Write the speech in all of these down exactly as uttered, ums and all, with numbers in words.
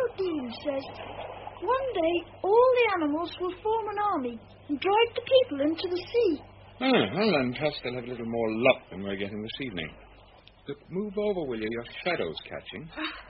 O'Dean says one day all the animals will form an army and drive the people into the sea. Oh, well then, perhaps they'll have a little more luck than we're getting this evening. Look, move over, will you? Your shadow's catching.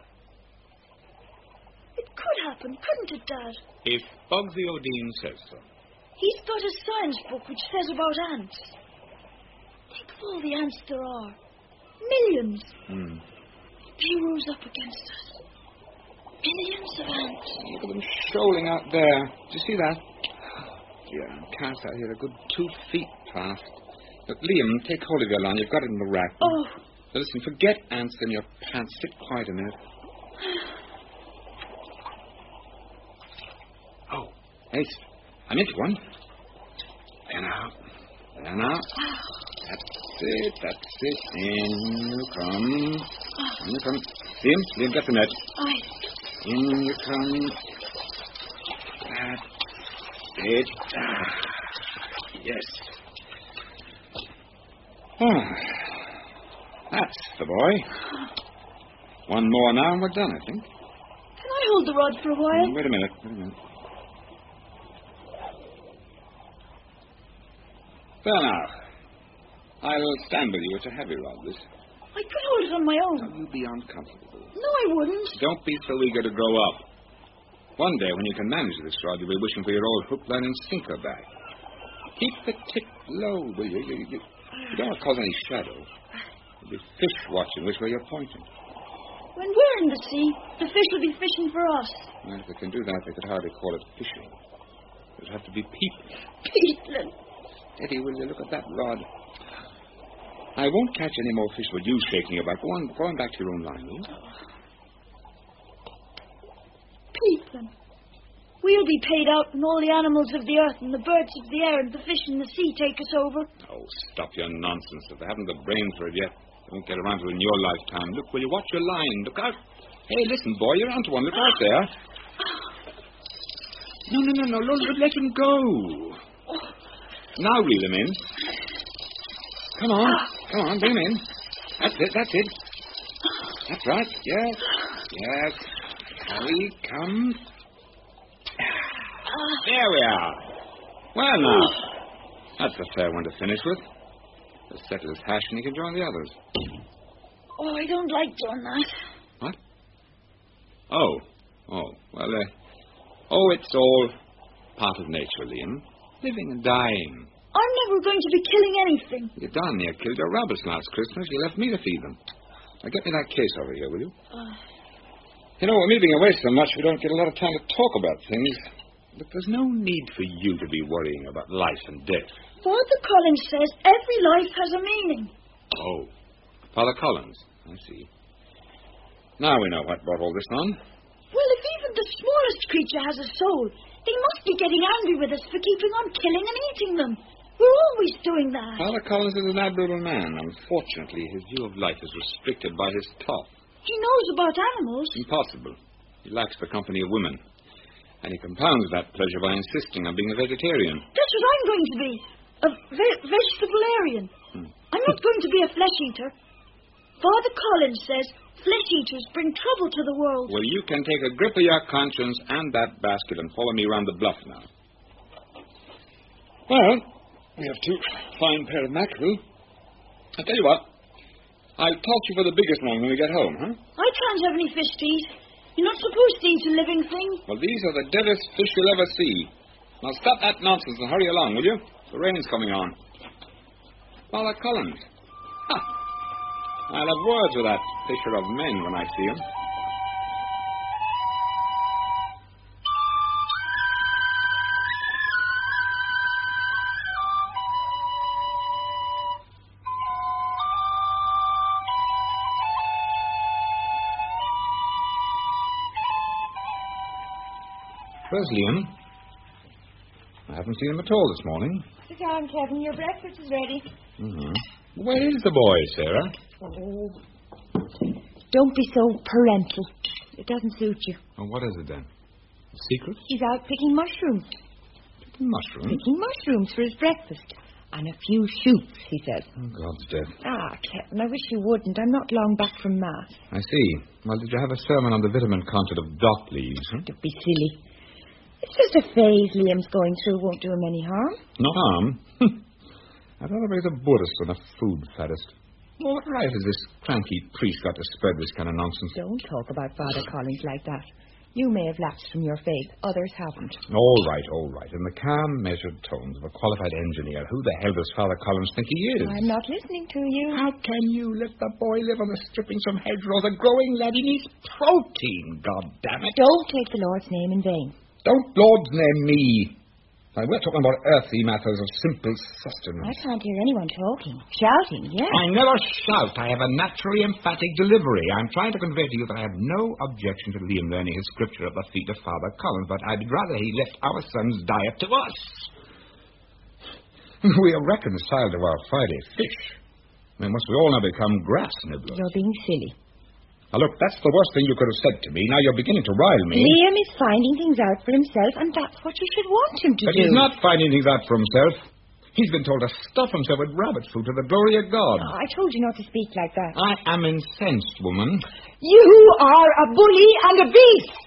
It could happen, couldn't it, Dad? If Bugsy O'Dean says so. He's got a science book which says about ants. Think of all the ants there are. Millions. Hmm. They rose up against us. Millions of ants. Look at them shoaling out there. Do you see that? Yeah, cast out here a good two feet past. Look, Liam, take hold of your line. You've got it in the rack. Oh. Now, listen, forget ants in your pants. Sit quiet a minute. Oh, hey, I'm into one. There now. There now. That's it, that's it. In you come. In you come. Liam, Liam, get the net. Aye. In you come. That's it. Ah, yes. Ah, that's the boy. One more now and we're done, I think. Can I hold the rod for a while? Mm, wait a minute, wait a minute. There now. I'll stand with you. It's a heavy rod, this. I could hold it on my own. Now, you'll be uncomfortable. No, I wouldn't. Don't be so eager to grow up. One day, when you can manage this rod, you'll be wishing for your old hook, line, and sinker back. Keep the tip low, will you? You, you, you don't want to cause any shadow. There'll be fish watching which way you're pointing. When we're in the sea, the fish will be fishing for us. Well, if they can do that, they could hardly call it fishing. There'd have to be people. People. Eddie, will you look at that rod? I won't catch any more fish with you shaking about. Go on, go on back to your own line, will you? People. We'll be paid out when all the animals of the earth and the birds of the air and the fish in the sea take us over. Oh, stop your nonsense. If they haven't the brain for it yet, they won't get around to it in your lifetime. Look, will you watch your line? Look out. Hey, listen, boy, you're onto one. Look out there. No, no, no, no, no, let him go. Now reel him in. Come on, come on, bring him in. That's it, that's it. That's right, yes, yes. Here he comes. There we are. Well, now, that's a fair one to finish with. Just settle his hash and he can join the others. Oh, I don't like doing that. What? Oh, oh, well, uh, oh, it's all part of nature, Liam. Living and dying. I'm never going to be killing anything. You darn near killed your rabbits last Christmas. You left me to feed them. Now, get me that case over here, will you? Uh, you know, we're moving away so much we don't get a lot of time to talk about things. But there's no need for you to be worrying about life and death. Father Collins says every life has a meaning. Oh, Father Collins. I see. Now we know what brought all this on. Well, if even the smallest creature has a soul, they must be getting angry with us for keeping on killing and eating them. We're always doing that. Father Collins is an admirable man. Unfortunately, his view of life is restricted by his talk. He knows about animals. Impossible. He lacks the company of women. And he compounds that pleasure by insisting on being a vegetarian. That's what I'm going to be. A ve- vegetarian. Hmm. I'm not going to be a flesh eater. Father Collins says flesh eaters bring trouble to the world. Well, you can take a grip of your conscience and that basket and follow me round the bluff now. Well, we have two fine pair of mackerel. I'll tell you what. I'll talk to you for the biggest one when we get home, huh? I can't have any fish to eat. You're not supposed to eat a living thing. Well, these are the deadest fish you'll ever see. Now stop that nonsense and hurry along, will you? The rain's coming on. Father Collins. Ha! I'll have words with that fisher of men when I see him. Where's Liam? I haven't seen him at all this morning. Sit down, Kevin. Your breakfast is ready. Mm-hmm. Where is the boy, Sarah? Oh. Don't be so parental. It doesn't suit you. Oh, what is it then? A secret? He's out picking mushrooms. Picking mushrooms? Picking mushrooms for his breakfast. And a few shoots, he said. Oh, God's dead. Ah, Captain, I wish you wouldn't. I'm not long back from Mass. I see. Well, did you have a sermon on the vitamin content of dock leaves? Huh? Don't be silly. It's just a phase Liam's going through. Won't do him any harm. No harm? I'd rather raise a Buddhist than a food faddist. Well, what right has this cranky priest got to spread this kind of nonsense? Don't talk about Father Collins like that. You may have lapsed from your faith. Others haven't. All right, all right. In the calm, measured tones of a qualified engineer, who the hell does Father Collins think he is? I'm not listening to you. How can you let the boy live on the strippings from hedgerows? A growing lad, he needs protein, goddammit. Don't take the Lord's name in vain. Don't Lord's name me. Now, we're talking about earthly matters of simple sustenance. I can't hear anyone talking. Shouting, yes. I never shout. I have a naturally emphatic delivery. I'm trying to convey to you that I have no objection to Liam learning his scripture at the feet of Father Collins, but I'd rather he left our son's diet to us. We are reconciled to our Friday fish. Then must we all now become grass nibblers? You're being silly. Now, look, that's the worst thing you could have said to me. Now you're beginning to rile me. Liam is finding things out for himself, and that's what you should want him to but do. But he's not finding things out for himself. He's been told to stuff himself with rabbit food to the glory of God. Oh, I told you not to speak like that. I am incensed, woman. You are a bully and a beast!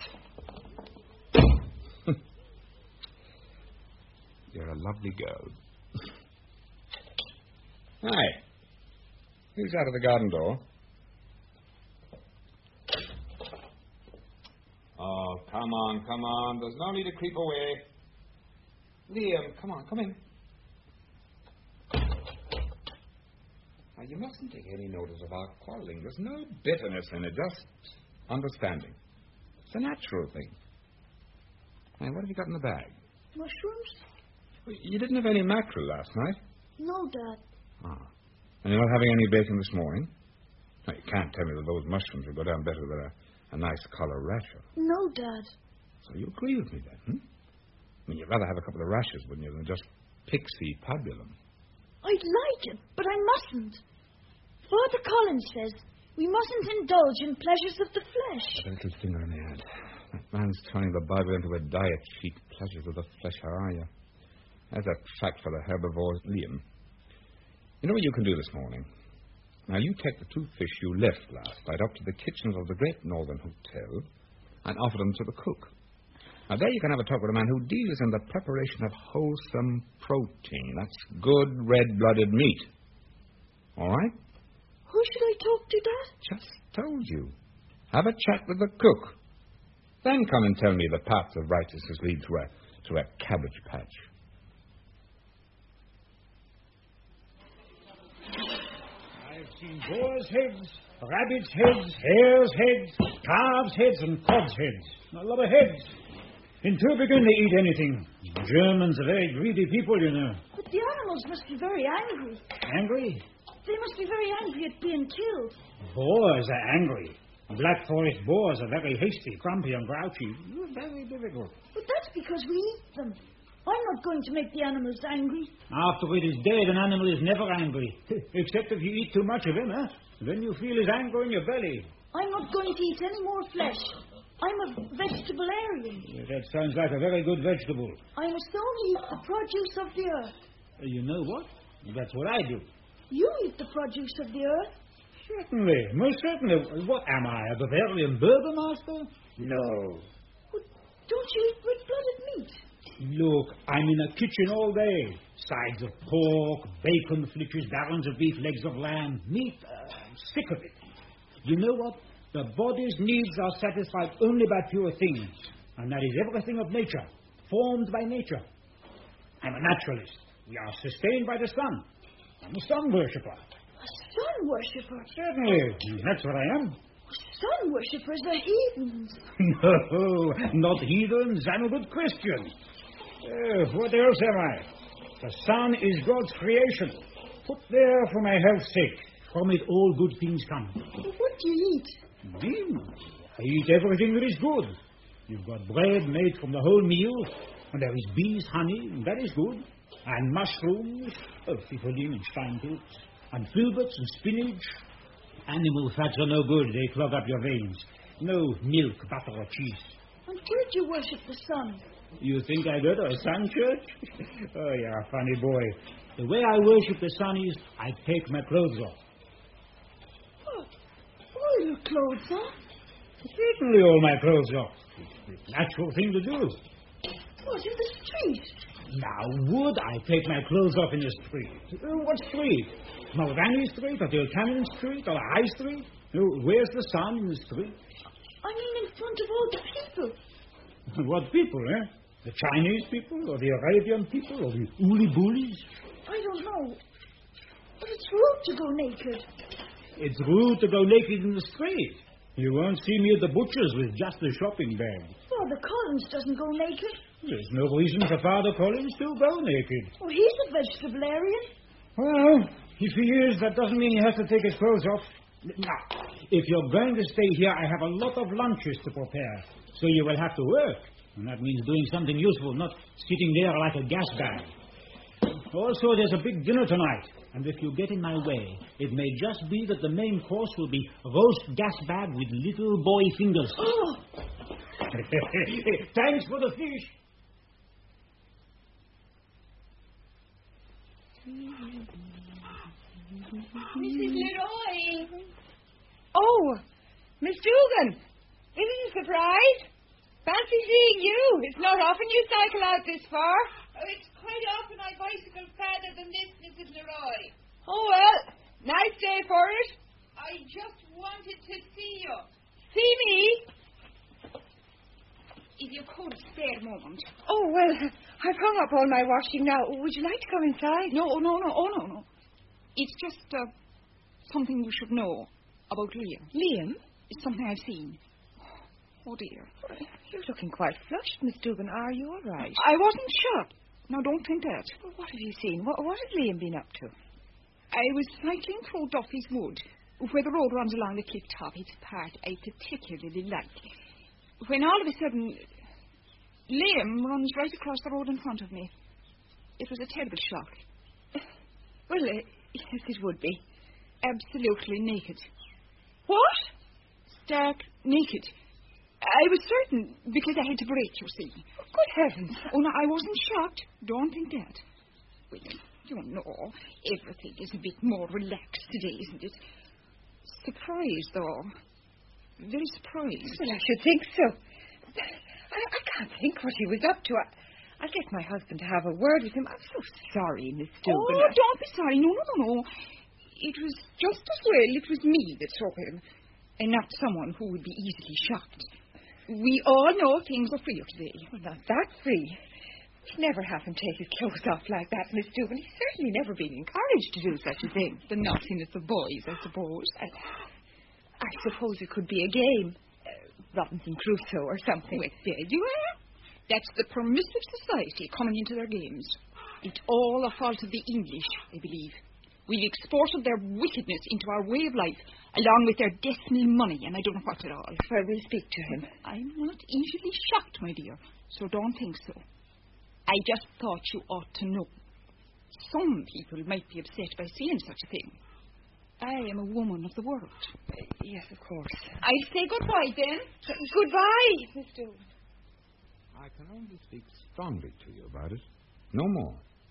You're a lovely girl. Hi. Who's out of the garden door? Oh, come on, come on. There's no need to creep away. Liam, come on, come in. Now, you mustn't take any notice of our quarreling. There's no bitterness in it, just understanding. It's a natural thing. Hey, what have you got in the bag? Mushrooms? You didn't have any mackerel last night? No, Dad. Ah. And you're not having any bacon this morning? Now, you can't tell me that those mushrooms will go down better than a... A nice collar rasher. No, Dad. So you agree with me then, hmm? I mean, you'd rather have a couple of rashers, wouldn't you, than just pixie pabulum? I'd like it, but I mustn't. Father Collins says we mustn't indulge in pleasures of the flesh. A little finger in the hand. That man's turning the Bible into a diet sheet. Pleasures of the flesh, how are you? There's a fact for the herbivores. Liam, you know what you can do this morning? Now, you take the two fish you left last night up to the kitchens of the Great Northern Hotel and offer them to the cook. Now, there you can have a talk with a man who deals in the preparation of wholesome protein. That's good, red-blooded meat. All right? Who should I talk to, Dad? Just told you. Have a chat with the cook. Then come and tell me the path of righteousness leads to a, to a cabbage patch. Seen boars' heads, rabbits' heads, hares' heads, calves' heads, and cod's heads. A lot of heads. Until begin to eat anything. Germans are very greedy people, you know. But the animals must be very angry. Angry? They must be very angry at being killed. Boars are angry. Black Forest boars are very hasty, grumpy, and grouchy. Very difficult. But that's because we eat them. I'm not going to make the animals angry. After it is dead, an animal is never angry. Except if you eat too much of him, huh? Then you feel his anger in your belly. I'm not going to eat any more flesh. I'm a vegetarian. Yeah, that sounds like a very good vegetable. I must only eat the produce of the earth. Uh, you know what? That's what I do. You eat the produce of the earth? Certainly, most certainly. What am I, a Bavarian burgomaster? No. Well, don't you eat red-blooded meat? Look, I'm in a kitchen all day. Sides of pork, bacon, flitches, barons of beef, legs of lamb, meat. Uh, I'm sick of it. You know what? The body's needs are satisfied only by pure things. And that is everything of nature, formed by nature. I'm a naturalist. We are sustained by the sun. I'm a sun worshipper. A sun worshipper? Certainly. That's what I am. Sun worshippers are heathens. No, not heathens. I'm a good Christian. Uh, what else am I? The sun is God's creation, put there for my health's sake. From it all good things come. What do you eat? Dear, I eat everything that is good. You've got bread made from the whole meal, and there is bees' honey, and that is good, and mushrooms, oh, fiffoline and steinpilz, and filberts and spinach. Animal fats are no good. They clog up your veins. No milk, butter, or cheese. And where do you worship the sun? You think I go to a sun church? Oh, you're a funny boy. The way I worship the sun is I take my clothes off. What? All your clothes off? Certainly all my clothes off. It's the natural thing to do. What, in the street? Now, would I take my clothes off in the street? Uh, what street? Mulvaney Street, or the Cannon Street, or High Street? Uh, where's the sun in the street? I mean in front of all the people. What people, eh? The Chinese people, or the Arabian people, or the Uli Bulis? I don't know. But it's rude to go naked. It's rude to go naked in the street. You won't see me at the butcher's with just a shopping bag. Father Collins doesn't go naked. There's no reason for Father Collins to go naked. Oh, he's a vegetablearian. Well, if he is, that doesn't mean he has to take his clothes off. Now, if you're going to stay here, I have a lot of lunches to prepare. So you will have to work. And that means doing something useful, not sitting there like a gas bag. Also, there's a big dinner tonight. And if you get in my way, it may just be that the main course will be roast gas bag with little boy fingers. Oh! Thanks for the fish. Missus Leroy. Oh, Miss Dugan. This is a surprise. Fancy seeing you. It's not often you cycle out this far. Oh, it's quite often I bicycle farther than this, Missus Leroy. Oh, well, nice day for it. I just wanted to see you. See me? If you could spare a moment. Oh, well, I've hung up all my washing now. Would you like to come inside? No, no, no, oh, no, no. It's just uh, something you should know about Liam. Liam? It's something I've seen. Oh, dear. You're looking quite flushed, Miss Dugan. Are you all right? I wasn't shot. Now, don't think that. Well, what have you seen? What, what has Liam been up to? I was cycling through Duffy's Wood, where the road runs along the cliff top. It's a part I particularly like. When all of a sudden, Liam runs right across the road in front of me. It was a terrible shock. Well, uh, yes, it would be. Absolutely naked. What? Stark naked. I was certain, because I had to brake, you see. Good heavens. Oh, no, I wasn't shocked. Don't think that. Well, you know, everything is a bit more relaxed today, isn't it? Surprised, though. Very surprised. Well, I should think so. I, I can't think what he was up to. I, I'll get my husband to have a word with him. I'm so sorry, Miss Dugan. Oh, I... don't be sorry. No, no, no, no. It was just as well it was me that saw him, and not someone who would be easily shocked. We all know things are freer today. Well, not that free. We'd never have him take his clothes off like that, Miss Dugan. He's certainly never been encouraged to do such a thing. The naughtiness of boys, I suppose. I, I suppose it could be a game. Uh, Robinson Crusoe or something. Well, there you are. That's the permissive society coming into their games. It's all a fault of the English, I believe. We've exported their wickedness into our way of life, along with their decimal money, and I don't know what at all. Well, we'll speak to him. I'm not easily shocked, my dear, so don't think so. I just thought you ought to know. Some people might be upset by seeing such a thing. I am a woman of the world. Uh, yes, of course. I'll say goodbye, then. Goodbye, Miss Dugan. I can only speak strongly to you about it. No more.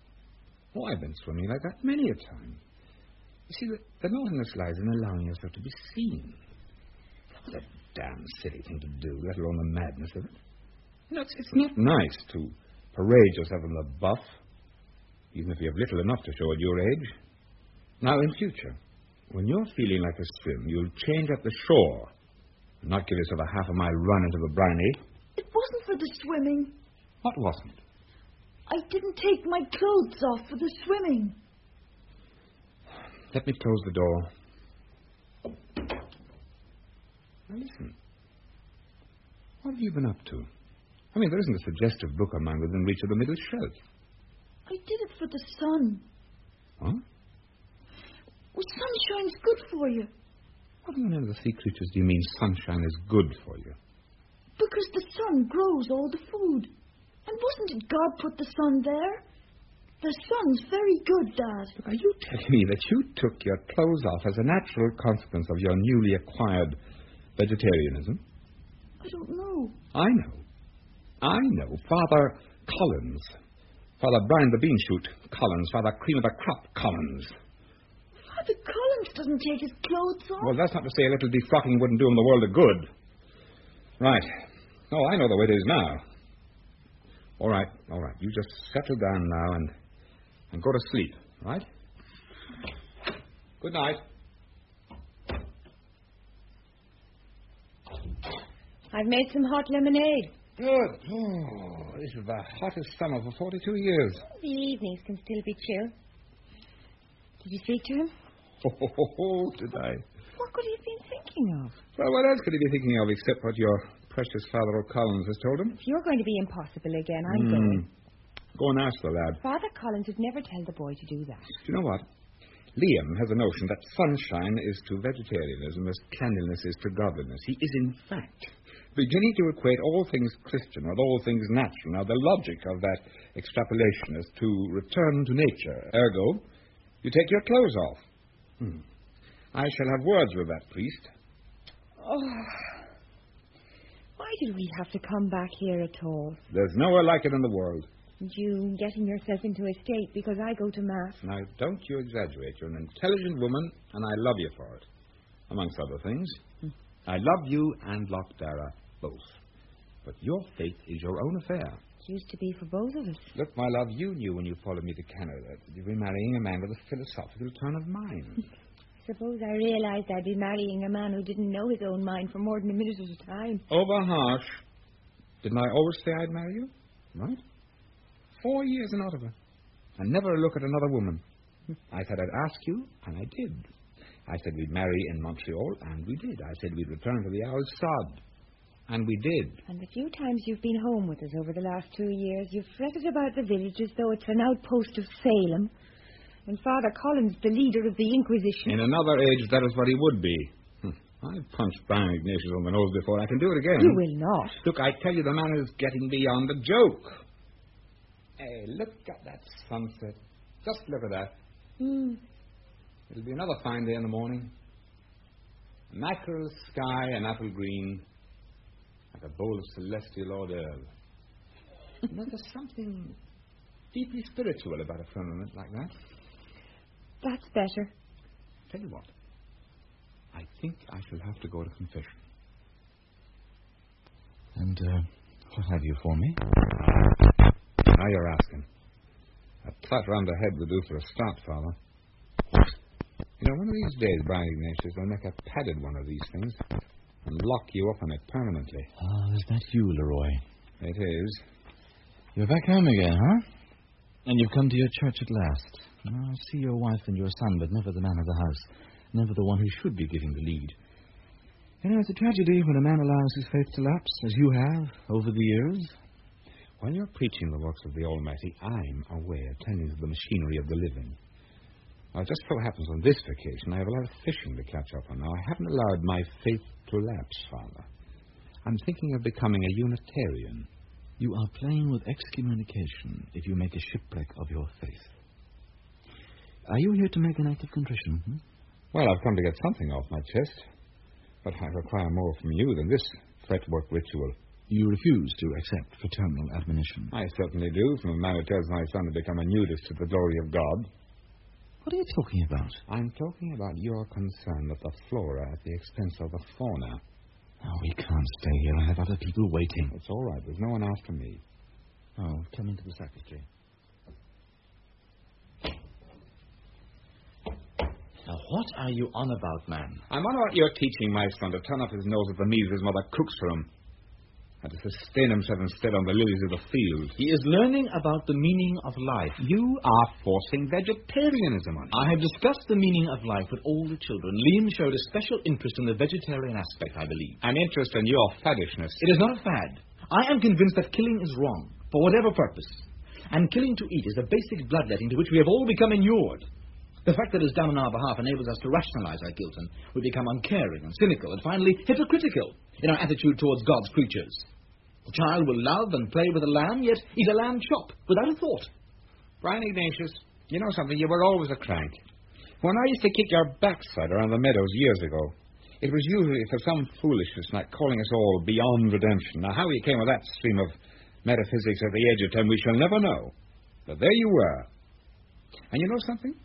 Oh, I've been swimming like that many a time. You see, the, the naughtiness lies in allowing yourself to be seen. That's a damn silly thing to do, let alone the madness of it. You know, it's, it's not nice to parade yourself in the buff, even if you have little enough to show at your age. Now, in future, when you're feeling like a swim, you'll change at the shore and not give yourself a half a mile run into the briny. It wasn't for the swimming. What wasn't? I didn't take my clothes off for the swimming. Let me close the door. Now, listen. What have you been up to? I mean, there isn't a suggestive book of mine within reach of the middle shelf. I did it for the sun. What? Well, sunshine's good for you. What in the name of the sea creatures do you mean sunshine is good for you? Because the sun grows all the food. And wasn't it God put the sun there? The sun's very good, Dad. But are you telling me that you took your clothes off as a natural consequence of your newly acquired vegetarianism? I don't know. I know. I know. Father Collins. Father Brian the Beanshoot Collins. Father Cream of the Crop Collins. Father Collins doesn't take his clothes off. Well, that's not to say a little defrocking wouldn't do him the world of good. Right. Oh, I know the way it is now. All right, all right. You just settle down now and, and go to sleep, right? Good night. I've made some hot lemonade. Good. Oh, this is the hottest summer for forty-two years. The evenings can still be chill. Did you speak to him? Oh, ho, ho, ho, did I? What could he have been thinking of? Well, what else could he be thinking of except what your precious Father O'Collins has told him? If you're going to be impossible again, I'm Mm. going. Go and ask the lad. Father Collins would never tell the boy to do that. Do you know what? Liam has a notion that sunshine is to vegetarianism as cleanliness is to godliness. He is, in fact, beginning to equate all things Christian with all things natural. Now, the logic of that extrapolation is to return to nature. Ergo, you take your clothes off. Hmm. I shall have words with that priest. Oh. Why did we have to come back here at all? There's nowhere like it in the world. And you getting yourself into a state because I go to Mass. Now, don't you exaggerate. You're an intelligent woman, and I love you for it, amongst other things. Hmm. I love you and Lockdara both. But your fate is your own affair. It used to be for both of us. Look, my love, you knew when you followed me to Canada that you'd be marrying a man with a philosophical turn of mind. Suppose I realized I'd be marrying a man who didn't know his own mind for more than a minute at a time. Over harsh. Didn't I always say I'd marry you? Right? Four years in Ottawa. And never a look at another woman. I said I'd ask you, and I did. I said we'd marry in Montreal, and we did. I said we'd return to the Owl's Sod, and we did. And the few times you've been home with us over the last two years, you've fretted about the village as though it's an outpost of Salem. And Father Collins, the leader of the Inquisition. In another age, that is what he would be. Hm. I've punched Brian Ignatius on the nose before. I can do it again. You will not. Look, I tell you, the man is getting beyond the joke. Hey, look at that sunset. Just look at that. Hmm. It'll be another fine day in the morning. A mackerel sky and apple green, like a bowl of celestial hors d'oeuvre. You know, there's something deeply spiritual about a firmament like that. That's better. Tell you what, I think I shall have to go to confession. And, uh, what have you for me? Now you're asking. A plot round the head would do for a start, Father. You know, one of these days, Brian Ignatius, they'll make a padded one of these things and lock you up on it permanently. Oh, is that you, Leroy? It is. You're back home again, huh? And you've come to your church at last. Oh, I see your wife and your son, but never the man of the house. Never the one who should be giving the lead. You know, it's a tragedy when a man allows his faith to lapse, as you have, over the years. While you're preaching the works of the Almighty, I'm away attending to the machinery of the living. Now, it just so happens on this vacation I have a lot of fishing to catch up on. Now, I haven't allowed my faith to lapse, Father. I'm thinking of becoming a Unitarian. You are playing with excommunication if you make a shipwreck of your faith. Are you here to make an act of contrition? Hmm? Well, I've come to get something off my chest, but I require more from you than this fretwork ritual. You refuse to accept fraternal admonition. I certainly do, from a man who tells my son to become a nudist to the glory of God. What are you talking about? I'm talking about your concern with the flora at the expense of the fauna. Oh, we can't stay here. I have other people waiting. It's all right. There's no one after me. Oh, come into the sacristy. Now, what are you on about, man? I'm on about your teaching my son to turn up his nose at the meals his mother cooks for him, and to sustain himself instead on the lilies of the field. He is learning about the meaning of life. You are forcing vegetarianism on him. I have discussed the meaning of life with all the children. Liam showed a special interest in the vegetarian aspect, I believe. An interest in your faddishness. It is not a fad. I am convinced that killing is wrong, for whatever purpose. And killing to eat is the basic bloodletting to which we have all become inured. The fact that it is done on our behalf enables us to rationalize our guilt, and we become uncaring and cynical and finally hypocritical in our attitude towards God's creatures. The child will love and play with a lamb, yet eat a lamb chop without a thought. Brian Ignatius, you know something? You were always a crank. When I used to kick your backside around the meadows years ago, it was usually for some foolishness like calling us all beyond redemption. Now, how you came with that stream of metaphysics at the age of ten, we shall never know. But there you were. And you know something?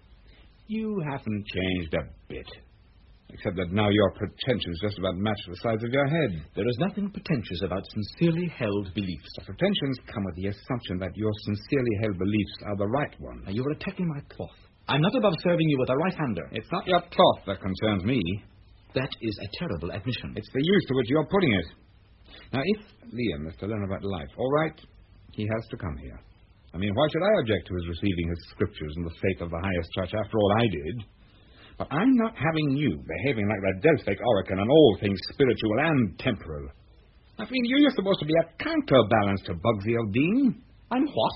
You haven't changed a bit. Except that now your pretensions just about match the size of your head. There is nothing pretentious about sincerely held beliefs. The pretensions come with the assumption that your sincerely held beliefs are the right ones. Now, you're attacking my cloth. I'm not above serving you with a right-hander. It's not your cloth that concerns me. That is a terrible admission. It's the use to which you're putting it. Now, if Liam is to learn about life, all right, he has to come here. I mean, why should I object to his receiving his scriptures in the faith of the highest church? After all, I did. But I'm not having you behaving like the Delphic oracle on all things spiritual and temporal. I mean, you're supposed to be a counterbalance to Bugsy O'Dean. I'm what?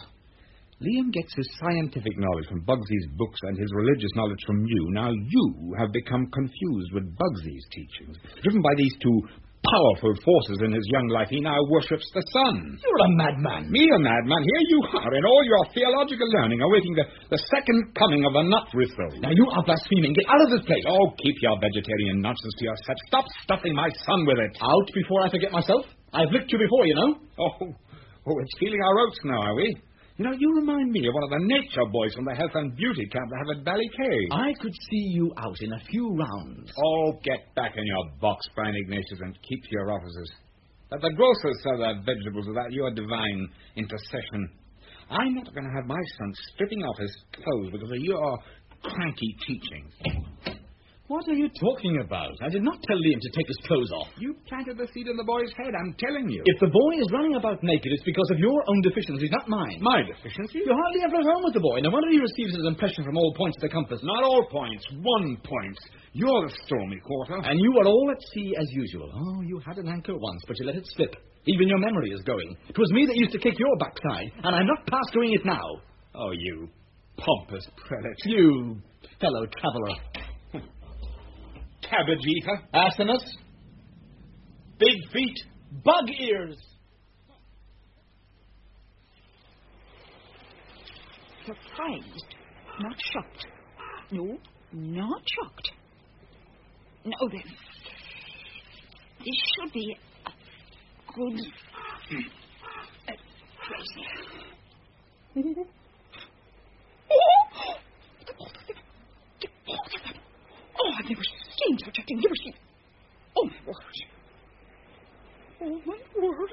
Liam gets his scientific knowledge from Bugsy's books and his religious knowledge from you. Now you have become confused with Bugsy's teachings. Driven by these two powerful forces in his young life, he now worships the sun. You're a madman. Me a madman? Here you are, in all your theological learning, awaiting the, the second coming of the nut whistle. Now you are blaspheming. Get out of this place. Oh, keep your vegetarian nonsense to yourself. Stop stuffing my son with it. Out before I forget myself. I've licked you before, you know. Oh, oh, it's feeling our oats now, are we? You know, you remind me of one of the nature boys from the health and beauty camp they have at Ballycay. I could see you out in a few rounds. Oh, get back in your box, Brian Ignatius, and keep to your offices. That the grocers sell their vegetables without your divine intercession. I'm not going to have my son stripping off his clothes because of your cranky teachings. What are you talking about? I did not tell Liam to take his clothes off. You planted the seed in the boy's head, I'm telling you. If the boy is running about naked, it's because of your own deficiencies, not mine. My deficiencies? You hardly ever at home with the boy. No wonder he receives his impression from all points of the compass. Not all points, one point. You're the stormy quarter. And you are all at sea as usual. Oh, you had an anchor once, but you let it slip. Even your memory is going. It was me that used to kick your backside, and I'm not past doing it now. Oh, you pompous prelate. You fellow traveller. Cabbage eater. Asinus. Big feet. Bug ears. Surprised, not shocked. No, not shocked. Now then, this should be a good uh, place. Oh, I've never seen such a thing. Never seen. Oh, my word. Oh, my word.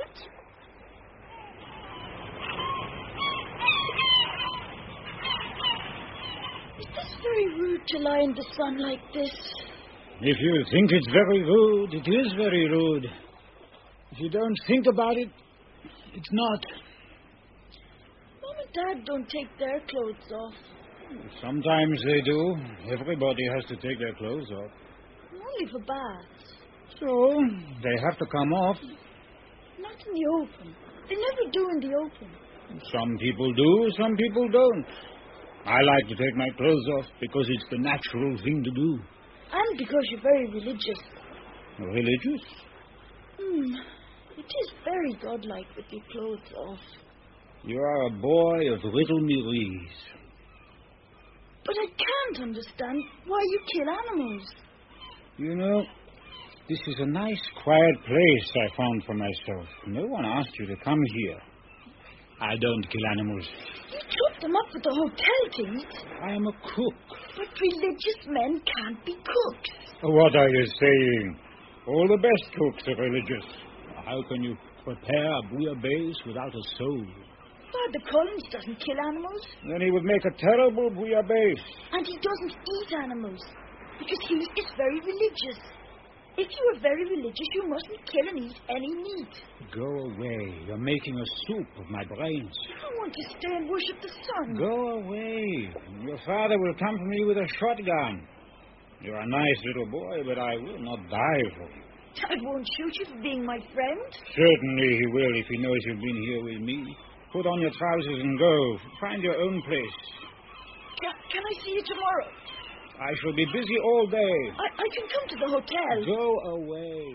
Is this very rude to lie in the sun like this? If you think it's very rude, it is very rude. If you don't think about it, it's not. Mom and Dad don't take their clothes off. Sometimes they do. Everybody has to take their clothes off. Only for baths. So, they have to come off. Not in the open. They never do in the open. Some people do, some people don't. I like to take my clothes off because it's the natural thing to do. And because you're very religious. Religious? Hmm. It is very godlike with your clothes off. You are a boy of little Maries. But I can't understand why you kill animals. You know, this is a nice, quiet place I found for myself. No one asked you to come here. I don't kill animals. You took them up at the hotel to eat. I am a cook. But religious men can't be cooks. What are you saying? All the best cooks are religious. How can you prepare a bouillabaisse without a soul? Father Collins doesn't kill animals. Then he would make a terrible bouillabaisse. And he doesn't eat animals. Because he is very religious. If you are very religious, you mustn't kill and eat any meat. Go away. You're making a soup of my brains. I want to stay and worship the sun. Go away. Your father will come for me with a shotgun. You're a nice little boy, but I will not die for you. Dad won't shoot you for being my friend. Certainly he will if he knows you've been here with me. Put on your trousers and go. Find your own place. Can, can I see you tomorrow? I shall be busy all day. I, I can come to the hotel. Go away.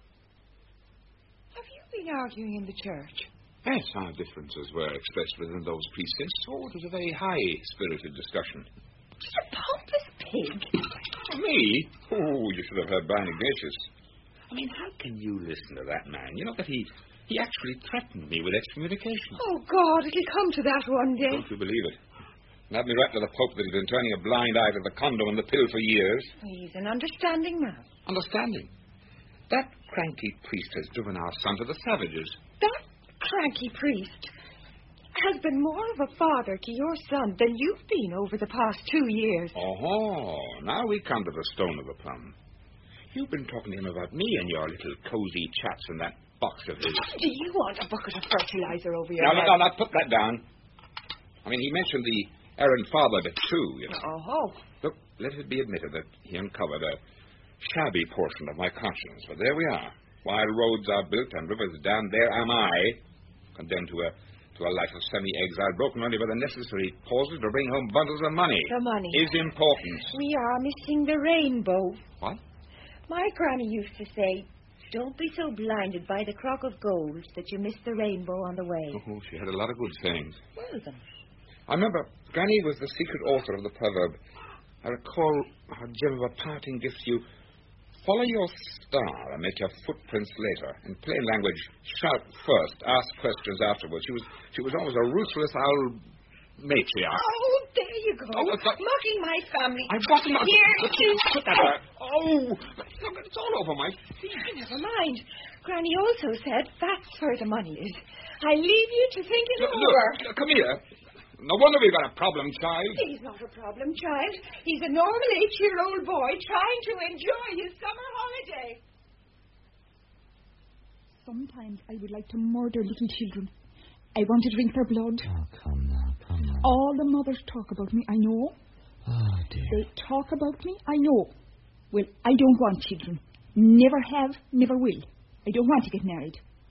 Have you been arguing in the church? Yes, our differences were expressed within those precincts. Oh, it was a very high-spirited discussion. Such a pompous pig. Me? Oh, you should have heard Brian Ignatius. I mean, how can you listen to that man? You know that he, he actually threatened me with excommunication. Oh, God, it'll come to that one day. Don't you believe it? And have me right to the Pope that he's been turning a blind eye to the condom and the pill for years. He's an understanding man. Understanding? That cranky priest has driven our son to the savages. That cranky priest has been more of a father to your son than you've been over the past two years. Oh, now we come to the stone of the plum. You've been talking to him about me and your little cozy chats in that box of his. Do you want a bucket of fertilizer over your No, head? no, no, no, put that down. I mean, he mentioned the errand father bit too, you know. Oh. Look, let it be admitted that he uncovered a shabby portion of my conscience. But there we are. While roads are built and rivers dammed, there am I, condemned to a to a life of semi-exile, broken only by the necessary pauses to bring home bundles of money. The money. Is important. We are missing the rainbow. What? My granny used to say, don't be so blinded by the crock of gold that you miss the rainbow on the way. Oh, she had a lot of good sayings. Well, then. I remember Granny was the secret author of the proverb. I recall how gem of a parting gift you follow your star and make your footprints later. In plain language, shout first, ask questions afterwards. She was she was always a ruthless old matriarch. Oh, there you go. Oh, not... Mocking my family. I'm mocking my... Here, you... Put that there. Oh, look, it's all over my feet. Never mind. Granny also said that's where the money is. I leave you to think it Look, over. look, come here. No wonder we've got a problem, child. He's not a problem, child. He's a normal eight-year-old boy trying to enjoy his summer holiday. Sometimes I would like to murder little children. I want to drink their blood. Oh, come now, come now. All the mothers talk about me, I know. Oh, dear. They talk about me, I know. Well, I don't want children. Never have, never will. I don't want to get married.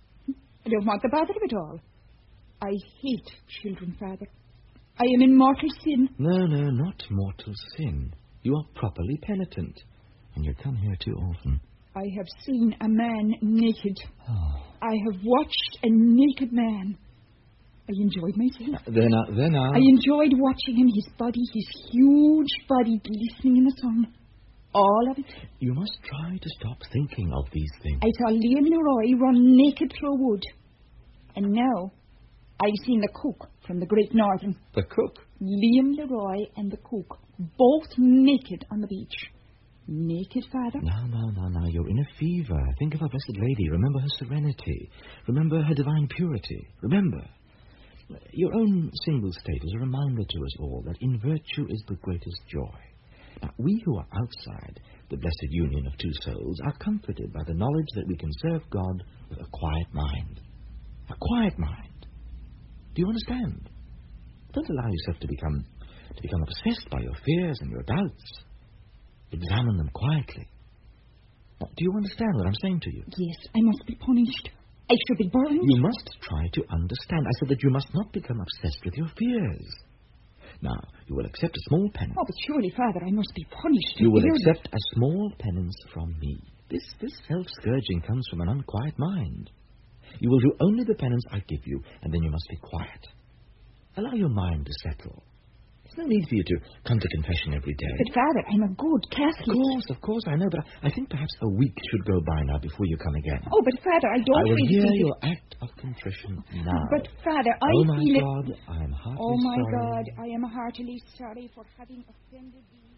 I don't want the bother of it all. I hate children, Father. I am in mortal sin. No, no, not mortal sin. You are properly penitent, and you come here too often. I have seen a man naked. Oh. I have watched a naked man. I enjoyed myself. Then, uh, then I... I enjoyed watching him, his body, his huge body glistening in the sun. All of it. You must try to stop thinking of these things. I saw Liam Leroy run naked through a wood. And now, I've seen the cook from the Great Northern. The cook? Liam Leroy and the cook, both naked on the beach. Naked, Father? No, no, no, no. You're in a fever. Think of our Blessed Lady. Remember her serenity. Remember her divine purity. Remember. Your own single state is a reminder to us all that in virtue is the greatest joy. Now, we who are outside the blessed union of two souls are comforted by the knowledge that we can serve God with a quiet mind. A quiet mind. Do you understand? Don't allow yourself to become to become obsessed by your fears and your doubts. Examine them quietly. Now, do you understand what I'm saying to you? Yes, I must be punished. I should be burned. You must try to understand. I said that you must not become obsessed with your fears. Now, you will accept a small penance. Oh, but surely, Father, I must be punished. You will severely. accept a small penance from me. This, this self-scourging comes from an unquiet mind. You will do only the penance I give you, and then you must be quiet. Allow your mind to settle. There's no need for you to come to confession every day. But, Father, I'm a good Catholic. Of course, of course, I know, but I think perhaps a week should go by now before you come again. Oh, but, Father, I don't I will really hear think your it... act of contrition now. But, Father, I oh, my feel God, it... I am heartily Oh, my sorry. God, I am heartily sorry for having offended thee.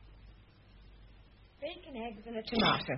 Bacon, eggs, and a tomato.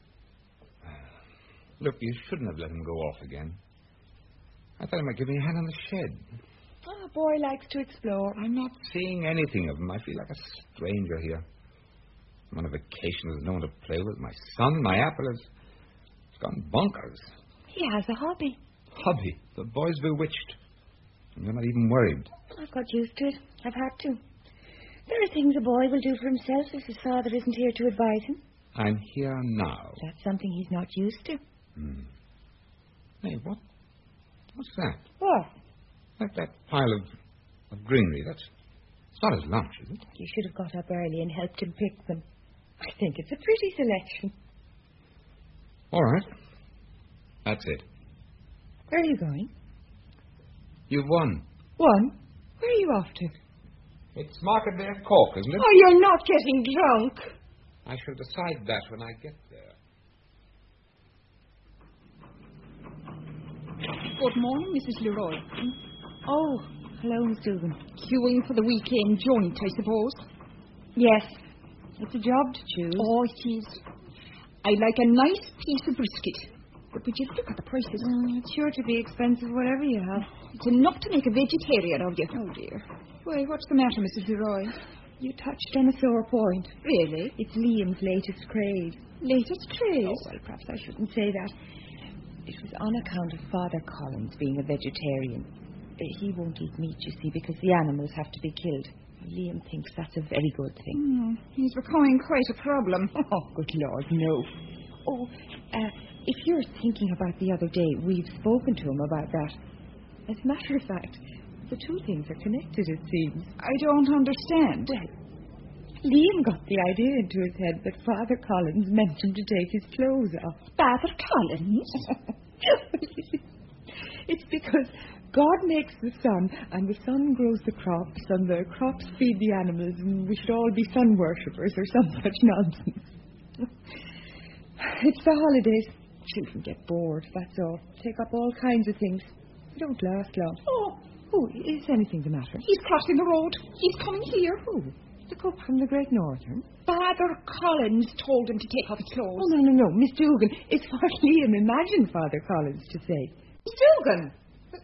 Look, you shouldn't have let him go off again. I thought he might give me a hand on the shed. Oh, a boy likes to explore. I'm not seeing anything of him. I feel like a stranger here. I'm on a vacation. There's no one to play with. My son, my apple, has gone bonkers. He has a hobby. Hobby. The boy's bewitched. And you're not even worried. I've got used to it. I've had to. There are things a boy will do for himself if his father isn't here to advise him. I'm here now. That's something he's not used to. Hmm. Hey, what? What's that? What? That, that pile of, of greenery. That's it's not his lunch, is it? You should have got up early and helped him pick them. I think it's a pretty selection. All right. That's it. Where are you going? You've won. One? Where are you off to? It's Market Day of Cork, isn't it? Oh, you're not getting drunk. I shall decide that when I get there. Good morning, Missus Leroy. Oh, hello, Miss Dugan. Queuing for the weekend joint, I suppose. Yes. It's a job to choose. Oh, it is. I like a nice piece of brisket. But would you look at the prices? Mm, it's sure to be expensive, whatever you have. It's enough to make a vegetarian of you. Oh, dear. Why, what's the matter, Missus Leroy? You touched on a sore point. Really? It's Liam's latest craze. Latest craze? Oh, well, perhaps I shouldn't say that. It was on account of Father Collins being a vegetarian. Uh, He won't eat meat, you see, because the animals have to be killed. Liam thinks that's a very good thing. Mm, he's becoming quite a problem. Oh, good Lord, no. Oh, uh, if you're thinking about the other day, we've spoken to him about that. As a matter of fact, the two things are connected, it seems. I don't understand. Liam got the idea into his head that Father Collins meant him to take his clothes off. Father Collins? It's because God makes the sun, and the sun grows the crops, and the crops feed the animals, and we should all be sun worshippers or some such nonsense. It's the holidays. Children get bored, that's all. Take up all kinds of things. They don't last long. Oh, Oh, is anything the matter? he's crossing the road. He's coming here. Oh, the cook from the Great Northern? Father Collins told him to take off his clothes. Oh, no, no, no. Miss Dugan, it's what Liam imagined Father Collins to say. Miss Dugan!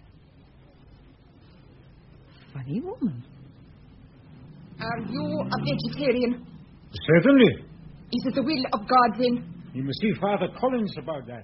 Funny woman. Are you a vegetarian? Certainly. Is it the will of God, then? You must see Father Collins about that.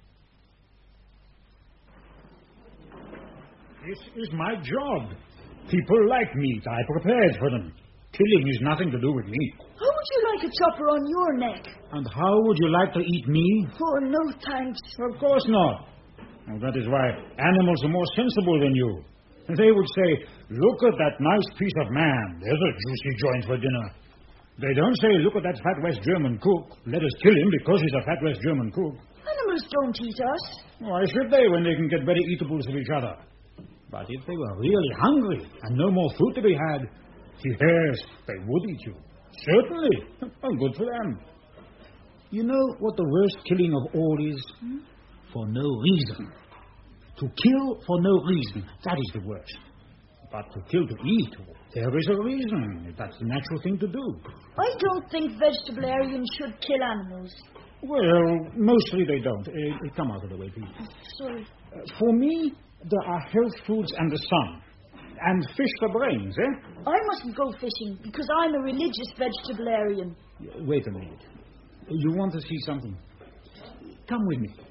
This is my job. People like meat. I prepared for them. Killing is nothing to do with me. How would you like a chopper on your neck? And how would you like to eat me? Oh, no thanks. Of course not. And that is why animals are more sensible than you. They would say, look at that nice piece of man. There's a juicy joint for dinner. They don't say, look at that fat West German cook. Let us kill him because he's a fat West German cook. Animals don't eat us. Why should they when they can get better eatables of each other? But if they were really hungry and no more food to be had, yes, they would eat you. Certainly. Well, good for them. You know what the worst killing of all is? Hmm? For no reason. To kill for no reason, that is the worst. But to kill to eat, there is a reason. That's the natural thing to do. I don't think vegetarians should kill animals. Well, mostly they don't. Uh, come out of the way, please. Sorry. Uh, for me, there are health foods and the sun. And fish for brains, eh? I mustn't go fishing because I'm a religious vegetarian. Wait a minute. You want to see something? Come with me.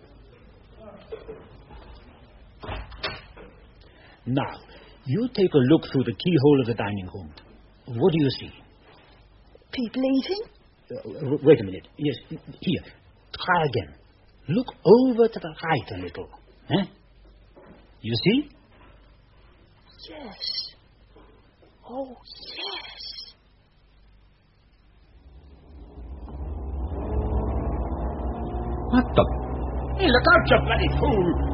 Now, you take a look through the keyhole of the dining room. What do you see? People eating? Uh, wait a minute. Yes, here. Try again. Look over to the right a little. Eh? You see? Yes. Oh, yes. What the? Hey, look out, you bloody fool!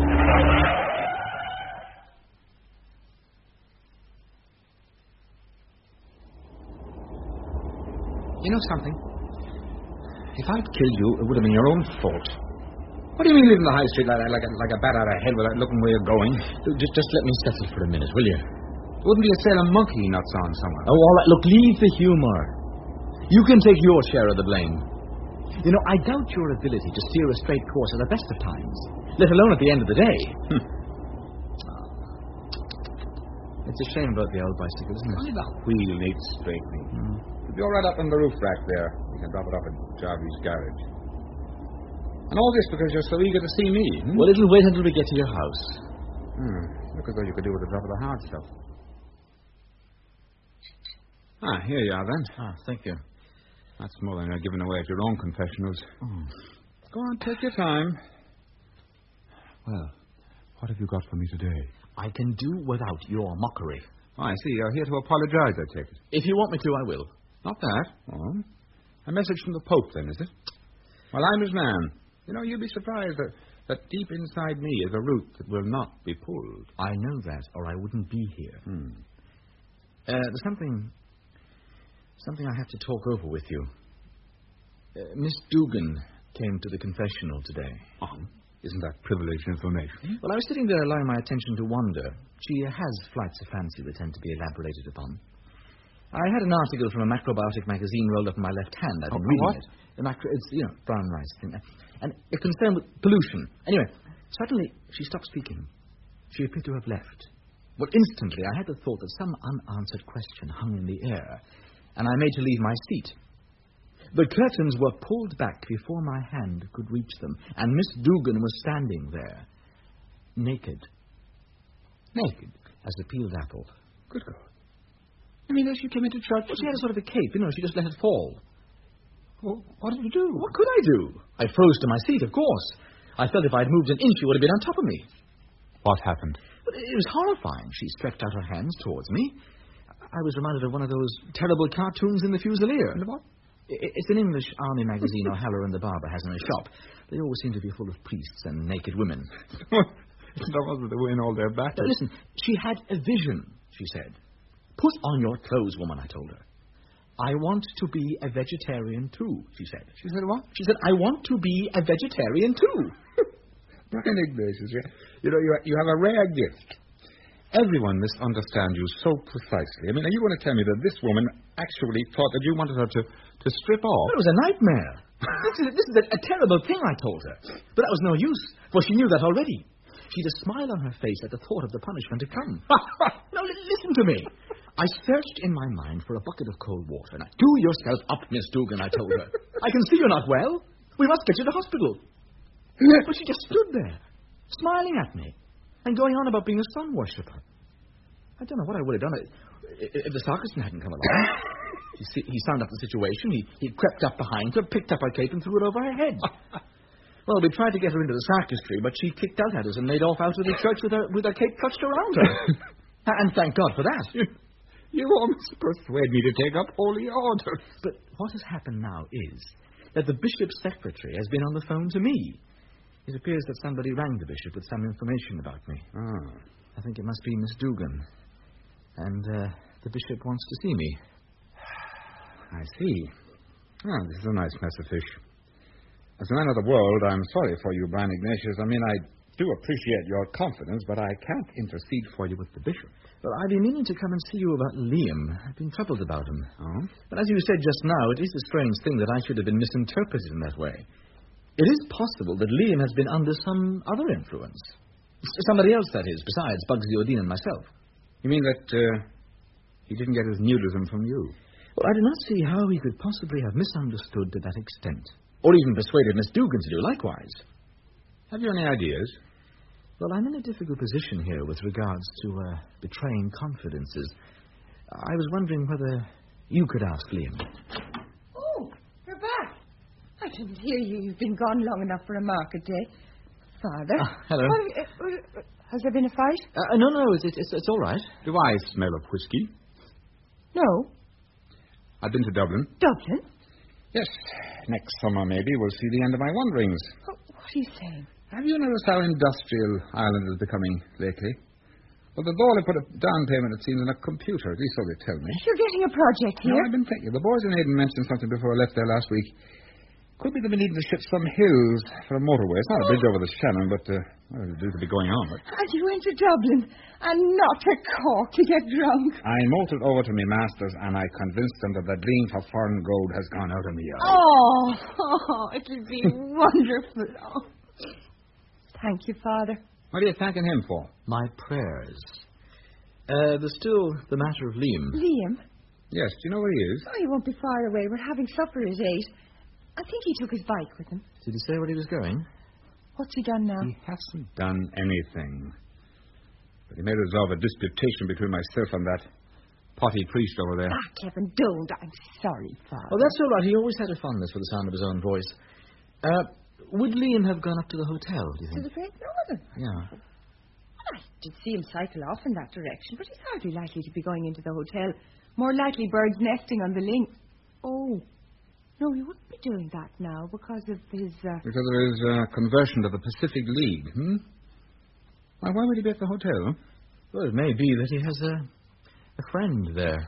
You know something? If I'd killed you, it would have been your own fault. What do you mean leaving the high street like, like, a, like a bat out of head without looking where you're going? Just, just let me settle for a minute, will you? Wouldn't be a sailor monkey nuts on someone. Oh, all right. Look, leave the humor. You can take your share of the blame. You know, I doubt your ability to steer a straight course at the best of times, let alone at the end of the day. It's a shame about the old bicycle, isn't it? Only the wheel needs straightening. Mm. It'll be all right up on the roof rack there. You can drop it off at Jarvis' garage. And all this because you're so eager to see me. Hmm? Well, it'll wait until we get to your house. Hmm. Look as though you could do with a drop of the hard stuff. Ah, here you are, then. Ah, thank you. That's more than you're giving away at your own confessionals. Oh. Go on, take your time. Well, what have you got for me today? I can do without your mockery. Oh, I see. You're here to apologize, I take it. If you want me to, I will. Not that. Oh. A message from the Pope, then, is it? Well, I'm his man. You know, you'll be surprised that, that deep inside me is a root that will not be pulled. I know that, or I wouldn't be here. Hmm. Uh, there's something... Something I have to talk over with you. Uh, Miss Dugan came to the confessional today. Oh. Isn't that privileged information? Well, I was sitting there allowing my attention to wander. She has flights of fancy that tend to be elaborated upon. I had an article from a macrobiotic magazine rolled up in my left hand. I've been Oh, reading what? it. The macro, it's, you know, brown rice thing. And a concern with pollution. Anyway, suddenly she stopped speaking. She appeared to have left. Well, instantly I had the thought that some unanswered question hung in the air, and I made to leave my seat. The curtains were pulled back before my hand could reach them, and Miss Dugan was standing there, naked. Naked as a peeled apple. Good God. I mean, as you came into church... Well, she had a sort of a cape, you know, she just let it fall. Well, what did you do? What could I do? I froze to my seat, of course. I felt if I'd moved an inch, she would have been on top of me. What happened? But it was horrifying. She stretched out her hands towards me. I was reminded of one of those terrible cartoons in the Fusilier. And what? It's an English army magazine O'Halloran the barber has in a shop. They always seem to be full of priests and naked women. That wasn't the way in all their battles. Now, listen, she had a vision, she said. Put on your clothes, woman, I told her. I want to be a vegetarian, too, she said. She said what? She said, I want to be a vegetarian, too. Brian Ignatius, you, you know, you, you have a rare gift. Everyone misunderstands you so precisely. I mean, are you going to tell me that this woman actually thought that you wanted her to, to strip off? It was a nightmare. this is, this is a, a terrible thing, I told her. But that was no use, for she knew that already. She'd a smile on her face at the thought of the punishment to come. Now, li- listen to me. I searched in my mind for a bucket of cold water. Now, do yourself up, Miss Dugan, I told her. I can see you're not well. We must get you to hospital. But she just stood there, smiling at me, and going on about being a sun worshipper. I don't know what I would have done if the sacristan hadn't come along. he, see, he sounded up the situation. He, he crept up behind her, picked up her cape, and threw it over her head. Well, we tried to get her into the sacristy, but she kicked out at us and made off out of the church with her, with her cape clutched around her. And thank God for that. You, you almost persuade me to take up holy order. But what has happened now is that the bishop's secretary has been on the phone to me. It appears that somebody rang the bishop with some information about me. Oh. I think it must be Miss Dugan. And uh, the bishop wants to see me. I see. Oh, this is a nice mess of fish. As a man of the world, I'm sorry for you, Brian Ignatius. I mean, I do appreciate your confidence, but I can't intercede for you with the bishop. Well, I've been meaning to come and see you about Liam. I've been troubled about him. Oh? But as you said just now, it is a strange thing that I should have been misinterpreted in that way. It is possible that Liam has been under some other influence. Somebody else, that is, besides Bugsy O'Dean and myself. You mean that uh, he didn't get his nudism from you? Well, I do not see how he could possibly have misunderstood to that extent. Or even persuaded Miss Dugan to do likewise. Have you any ideas? Well, I'm in a difficult position here with regards to uh, betraying confidences. I was wondering whether you could ask Liam. Oh, you're back. I didn't hear you. You've been gone long enough for a market day. Father. Ah, hello. What, uh, uh, has there been a fight? Uh, no, no, it's, it's, it's all right. Do I smell of whiskey? No. I've been to Dublin. Dublin? Yes. Next summer, maybe, we'll see the end of my wanderings. Oh, what are you saying? Have you noticed how industrial Ireland is becoming lately? Well, the Dáil put a down payment, it seems, on a computer. At least so they tell me. You're getting a project No, here? I've been thinking. The boys in Aden mentioned something before I left there last week. Could be they'll be needing to shift some hills for a motorway. It's not a bridge over the Shannon, but uh, well, it will be going on. But And you went to Dublin and not to Cork to get drunk. I motored over to my masters and I convinced them that the dream for foreign gold has gone out of me eye. Oh, oh it'll be wonderful. Oh. Thank you, Father. What are you thanking him for? My prayers. Uh, there's still the matter of Liam. Liam? Yes, do you know where he is? Oh, he won't be far away. We're having supper at eight. I think he took his bike with him. Did he say where he was going? What's he done now? He hasn't done anything. But he may resolve a disputation between myself and that potty priest over there. Ah, Kevin, don't. I'm sorry, Father. Oh, that's all right. He always had a fondness for the sound of his own voice. Uh, would Liam have gone up to the hotel, do you To think? the Great Northern. Yeah. I did see him cycle off in that direction, but he's hardly likely to be going into the hotel. More likely birds nesting on the link. Oh. No, he wouldn't be doing that now because of his... Uh... Because of his uh, conversion to the Pacific League, hmm? Why, why would he be at the hotel? Well, it may be that he has a, a friend there.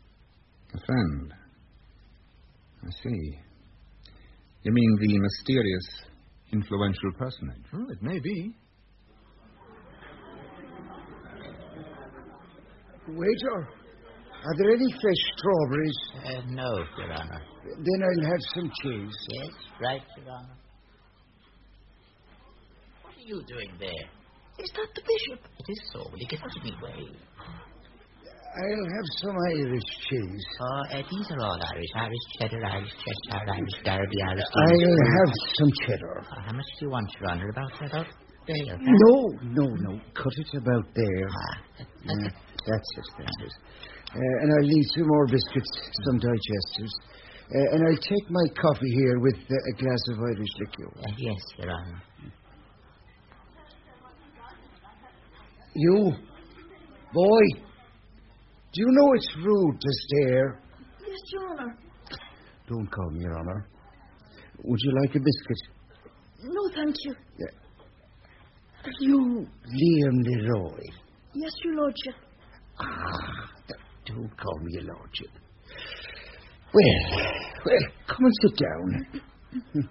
A friend. I see. You mean the mysterious influential personage. Oh, it may be. Waiter, are there any fresh strawberries? Uh, no, Your Honour. Then I'll have some cheese. Yes, right, Your Honour. What are you doing there? Is that the bishop? It is so. Will you get out of me way? I'll have some Irish cheese. Oh, uh, these are all Irish. Irish cheddar, Irish Cheshire, Irish Derby, Irish... I'll have some cheddar. Oh, how much do you want, Your Honour? About, about there? No, no, no. Cut it about there. Ah, Yeah, that's it, that's it. Uh, and I'll need some more biscuits, some digestives. Uh, and I'll take my coffee here with uh, a glass of Irish liqueur. uh, yes, Your Honour. You, boy, do you know it's rude to stare? Yes, Your Honour. Don't call me, Your Honour. Would you like a biscuit? No, thank you. You, Liam Leroy. Yes, Your Lordship. Ah, don't call me your lordship. Well, well, come and sit down.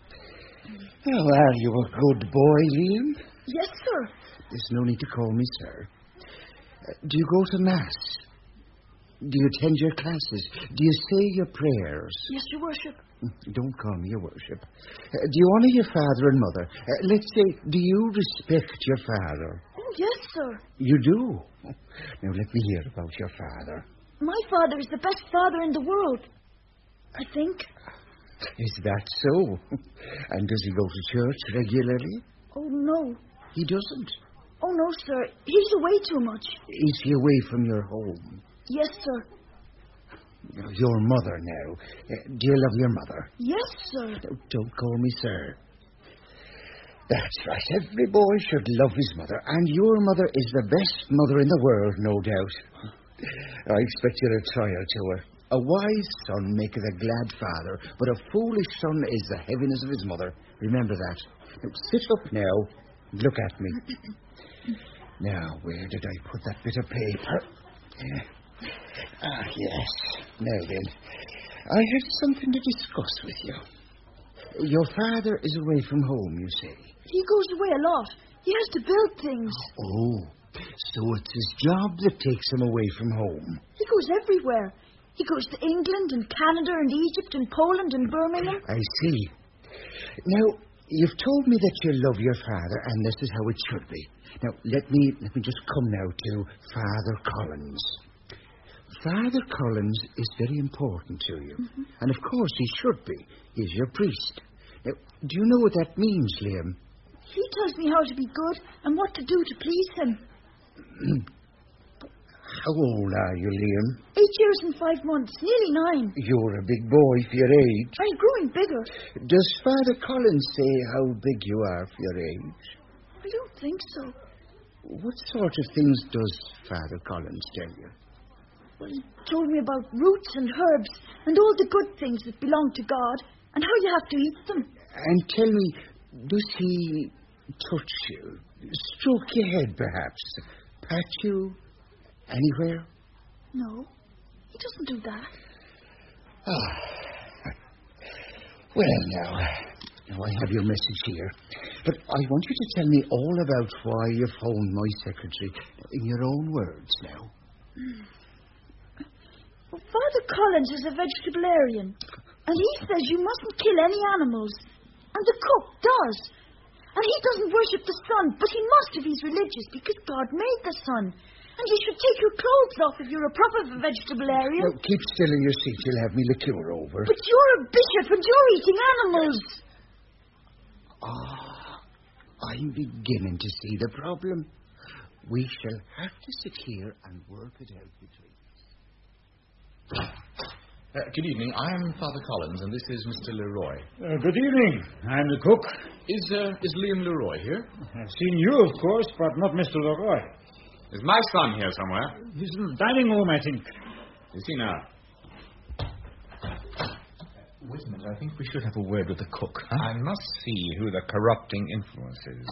Oh, are you a good boy, Liam? Yes, sir. There's no need to call me sir. Uh, do you go to Mass? Do you attend your classes? Do you say your prayers? Yes, Your Worship. Don't call me your worship. Uh, do you honour your father and mother? Uh, let's say, do you respect your father? Oh, yes, sir. You do? Now let me hear about your father. My father is the best father in the world. I think. Is that so? And does he go to church regularly? Oh, no. He doesn't. Oh, no, sir. He's away too much. Is he away from your home? Yes, sir. Your mother now. Uh, do you love your mother? Yes, sir. No, don't call me sir. That's right. Every boy should love his mother. And your mother is the best mother in the world, no doubt. I expect you're a trial to her. A wise son maketh a glad father, but a foolish son is the heaviness of his mother. Remember that. Now, sit up now. Look at me. Now, where did I put that bit of paper? Yeah. Ah, yes. Now then, I had something to discuss with you. Your father is away from home, you say? He goes away a lot. He has to build things. Oh, so it's his job that takes him away from home. He goes everywhere. He goes to England and Canada and Egypt and Poland and Birmingham. I see. Now, you've told me that you love your father, and this is how it should be. Now, let me let me just come now to Father Collins. Father Collins is very important to you. Mm-hmm. And of course he should be. He's your priest. Now, do you know what that means, Liam? He tells me how to be good and what to do to please him. How old are you, Liam? Eight years and five months, nearly nine. You're a big boy for your age. I'm growing bigger. Does Father Collins say how big you are for your age? I don't think so. What sort of things does Father Collins tell you? Well, he told me about roots and herbs and all the good things that belong to God and how you have to eat them. And tell me, does he touch you? Stroke your head, perhaps? Pat you? Anywhere? No, he doesn't do that. Ah. Well, now, now I have your message here. But I want you to tell me all about why you phoned my secretary in your own words now. Mm. Well, Father Collins is a vegetarian, and he says you mustn't kill any animals. And the cook does. And he doesn't worship the sun, but he must if he's religious, because God made the sun. And you should take your clothes off if you're a proper vegetarian. Now, keep still in your seat. You'll have me liqueur over. But you're a bishop and you're eating animals. Ah, I'm beginning to see the problem. We shall have to sit here and work it out between us. Uh, good evening. I am Father Collins, and this is Mister Leroy. Uh, good evening. I'm the cook. Is uh, is Liam Leroy here? I've seen you, of course, but not Mister Leroy. Is my son here somewhere? He's in the dining room, I think. Is he now? Wait a minute. I think we should have a word with the cook. Huh? I must see who the corrupting influence is.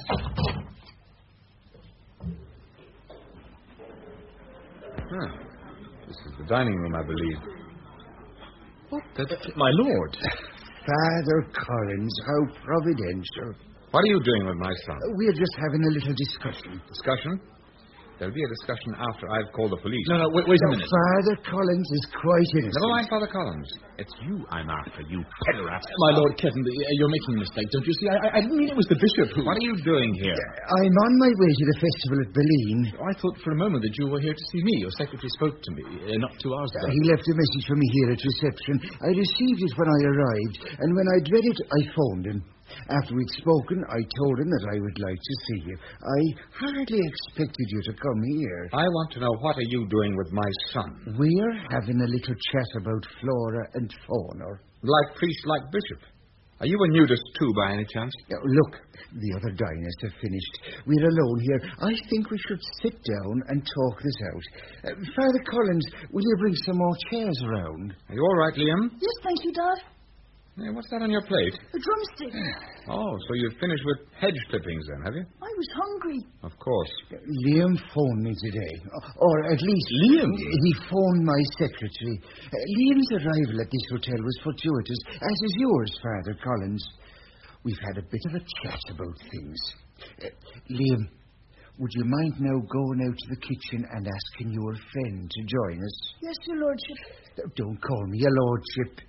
Huh. This is the dining room, I believe. What? The, the, my lord. Father Collins, how providential. What are you doing with my son? We're just having a little discussion. Discussion? There'll be a discussion after I've called the police. No, no, wait, wait a minute. Father Collins is quite innocent. Never mind, Father Collins. It's you I'm after, you pederast. My Lord Ketton, you're making a mistake, don't you see? I, I didn't mean it was the bishop who... What are you doing here? I'm on my way to the festival at Berlin. I thought for a moment that you were here to see me. Your secretary spoke to me uh, not two hours ago. He left a message for me here at reception. I received it when I arrived, and when I'd read it, I phoned him. After we'd spoken, I told him that I would like to see you. I hardly expected you to come here. I want to know, what are you doing with my son? We're having a little chat about flora and fauna. Like priest, like bishop. Are you a nudist too, by any chance? Now, look, the other diners have finished. We're alone here. I think we should sit down and talk this out. Uh, Father Collins, will you bring some more chairs around? Are you all right, Liam? Yes, thank you, Dad. Hey, what's that on your plate? A drumstick. Oh, so you've finished with hedge clippings then, have you? I was hungry. Of course. Liam phoned me today. Or at least... Liam? He phoned my secretary. Uh, Liam's arrival at this hotel was fortuitous, as is yours, Father Collins. We've had a bit of a chat about things. Uh, Liam, would you mind now going out to the kitchen and asking your friend to join us? Yes, your lordship. Uh, Don't call me a lordship.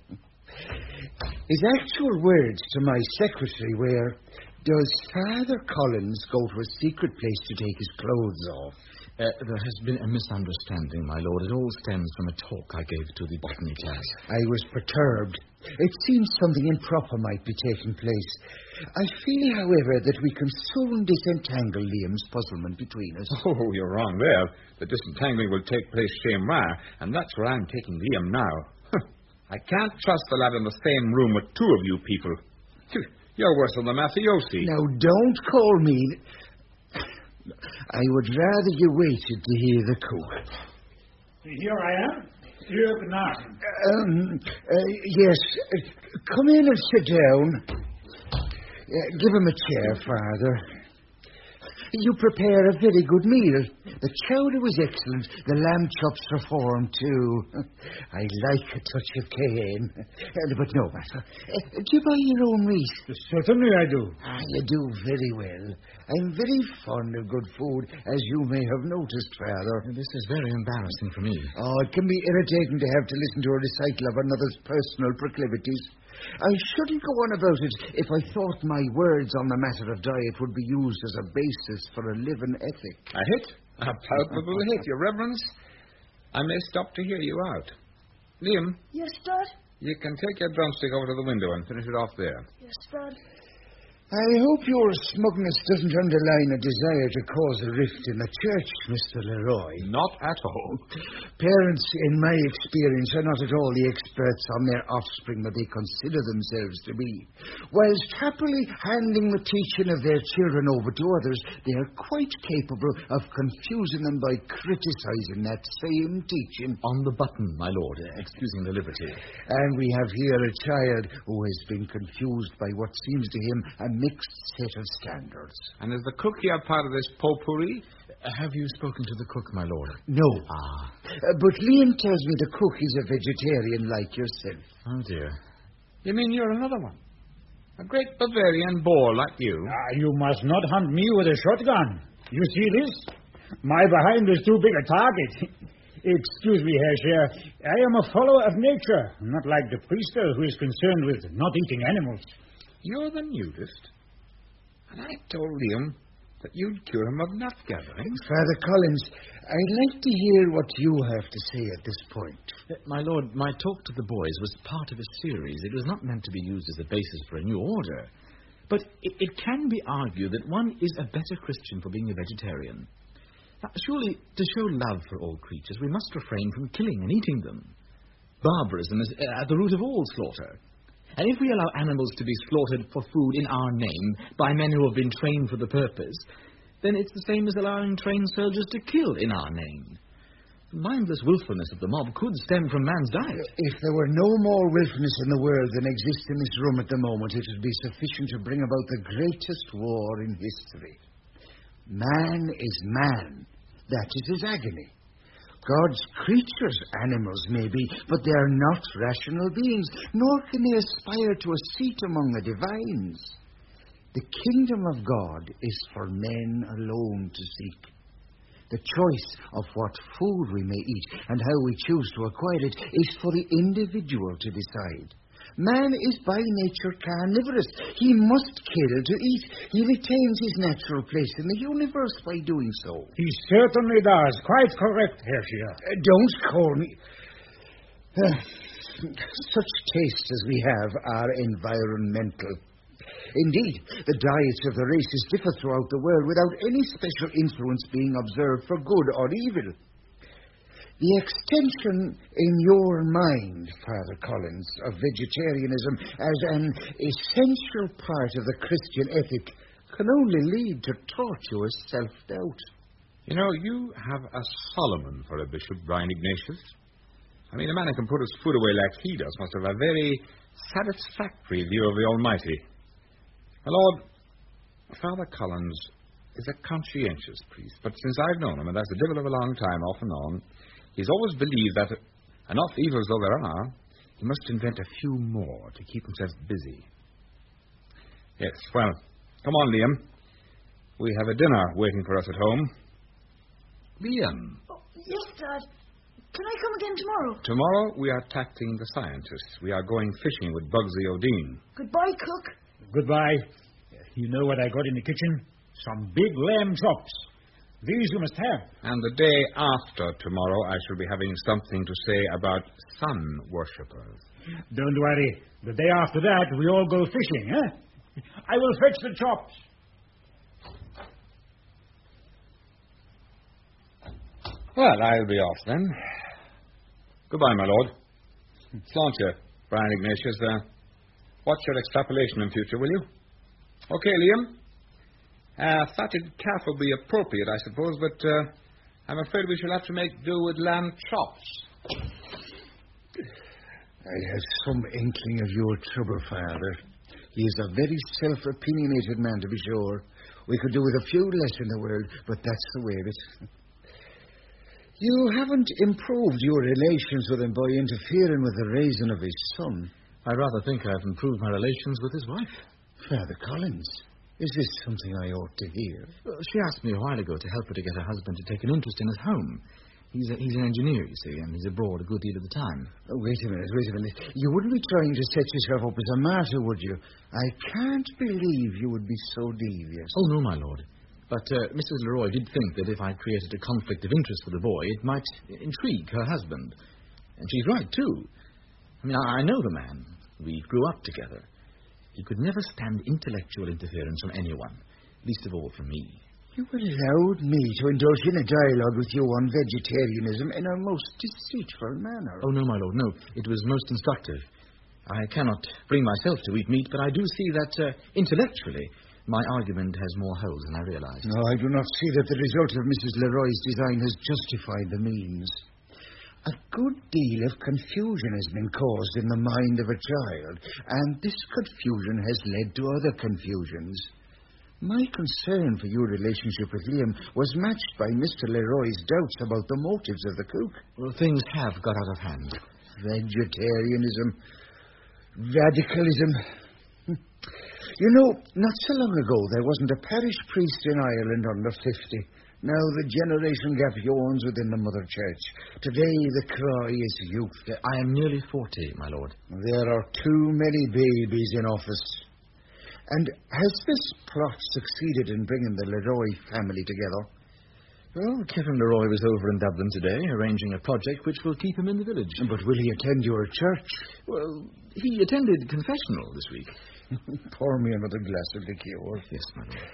His actual words to my secretary were, does Father Collins go to a secret place to take his clothes off? Uh, there has been a misunderstanding, my lord. It all stems from a talk I gave to the botany class. I was perturbed. It seems something improper might be taking place. I feel, however, that we can soon disentangle Liam's puzzlement between us. Oh, you're wrong there. The disentangling will take place chez moi, and that's where I'm taking Liam now. I can't trust the lad in the same room with two of you people. You're worse than the mafiosi. Now, don't call me... I would rather you waited to hear the cook. Here I am. Here, Martin. Um, uh, yes. Uh, come in and sit down. Uh, give him a chair, Father. You prepare a very good meal. The chowder was excellent. The lamb chops were formed, too. I like a touch of cayenne. Uh, but no matter. Uh, do you buy your own meat? Certainly I do. Ah, you do very well. I'm very fond of good food, as you may have noticed, Father. This is very embarrassing for me. Oh, it can be irritating to have to listen to a recital of another's personal proclivities. I shouldn't go on about it if I thought my words on the matter of diet would be used as a basis for a living ethic. A hit? A palpable hit, Your Reverence. I may stop to hear you out. Liam? Yes, Dad? You can take your drumstick over to the window and finish it off there. Yes, Dad. I hope your smugness doesn't underline a desire to cause a rift in the church, Mister Leroy. Not at all. Parents, in my experience, are not at all the experts on their offspring that they consider themselves to be. Whilst happily handing the teaching of their children over to others, they are quite capable of confusing them by criticizing that same teaching. On the button, my lord, excusing the liberty. And we have here a child who has been confused by what seems to him a mixed set of standards. And is the cook here part of this potpourri? Uh, have you spoken to the cook, my lord? No. Ah. Uh, but Liam tells me the cook is a vegetarian like yourself. Oh, dear. You mean you're another one? A great Bavarian boar like you? Ah, you must not hunt me with a shotgun. You see this? My behind is too big a target. Excuse me, Herr Sheriff. I am a follower of nature, not like the priester who is concerned with not eating animals. You're the nudist. And I told Liam that you'd cure him of nut gathering. Father Collins, I'd like to hear what you have to say at this point. Uh, my lord, my talk to the boys was part of a series. It was not meant to be used as a basis for a new order. But it, it can be argued that one is a better Christian for being a vegetarian. Now, surely, to show love for all creatures, we must refrain from killing and eating them. Barbarism is at the root of all slaughter. And if we allow animals to be slaughtered for food in our name by men who have been trained for the purpose, then it's the same as allowing trained soldiers to kill in our name. The mindless willfulness of the mob could stem from man's diet. If there were no more willfulness in the world than exists in this room at the moment, it would be sufficient to bring about the greatest war in history. Man is man. That is his agony. God's creatures, animals maybe, but they are not rational beings, nor can they aspire to a seat among the divines. The kingdom of God is for men alone to seek. The choice of what food we may eat and how we choose to acquire it is for the individual to decide. Man is by nature carnivorous. He must kill to eat. He retains his natural place in the universe by doing so. He certainly does. Quite correct, Herr Scheer. Uh, don't call me... Uh, such tastes as we have are environmental. Indeed, the diets of the races differ throughout the world without any special influence being observed for good or evil. The extension in your mind, Father Collins, of vegetarianism as an essential part of the Christian ethic can only lead to tortuous self-doubt. You know, you have a Solomon for a bishop, Brian Ignatius. I mean, a man who can put his food away like he does must have a very satisfactory view of the Almighty. My Lord, Father Collins is a conscientious priest, but since I've known him, and that's the devil of a long time, off and on, he's always believed that, enough evils though there are, he must invent a few more to keep himself busy. Yes, well, come on, Liam. We have a dinner waiting for us at home. Liam. Oh, yes, Dad. Can I come again tomorrow? Tomorrow we are tackling the scientists. We are going fishing with Bugsy O'Dean. Goodbye, cook. Goodbye. You know what I got in the kitchen? Some big lamb chops. These you must have. And the day after tomorrow, I shall be having something to say about sun worshippers. Don't worry. The day after that, we all go fishing, eh? I will fetch the chops. Well, I'll be off then. Goodbye, my lord. Slant you, Brian Ignatius. Uh, watch your extrapolation in future, will you? Okay, Liam. Uh, fatted calf will be appropriate, I suppose, but uh, I'm afraid we shall have to make do with lamb chops. I have some inkling of your trouble, Father. He is a very self-opinionated man, to be sure. We could do with a few less in the world, but that's the way of it. You haven't improved your relations with him by interfering with the raising of his son. I rather think I've improved my relations with his wife. Father Collins, is this something I ought to hear? Uh, she asked me a while ago to help her to get her husband to take an interest in his home. He's, a, he's an engineer, you see, and he's abroad a good deal of the time. Oh, wait a minute, wait a minute. You wouldn't be trying to set yourself up as a martyr, would you? I can't believe you would be so devious. Oh, no, my lord. But uh, Missus Leroy did think that if I created a conflict of interest for the boy, it might intrigue her husband. And she's right, too. I mean, I, I know the man. We grew up together. He could never stand intellectual interference from anyone, least of all from me. You allowed me to indulge in a dialogue with you on vegetarianism in a most deceitful manner. Oh, no, my lord, no. It was most instructive. I cannot bring myself to eat meat, but I do see that, uh, intellectually, my argument has more holes than I realized. No, I do not see that the result of Missus Leroy's design has justified the means. A good deal of confusion has been caused in the mind of a child, and this confusion has led to other confusions. My concern for your relationship with Liam was matched by Mister Leroy's doubts about the motives of the cook. Well, things have got out of hand. Vegetarianism, radicalism. You know, not so long ago there wasn't a parish priest in Ireland under fifty. Now the generation gap yawns within the Mother Church. Today the cry is youth. I am nearly forty, my lord. There are too many babies in office. And has this plot succeeded in bringing the Leroy family together? Well, Kevin Leroy was over in Dublin today, arranging a project which will keep him in the village. But will he attend your church? Well, he attended confessional this week. Pour me another glass of liqueur. Yes, my lord.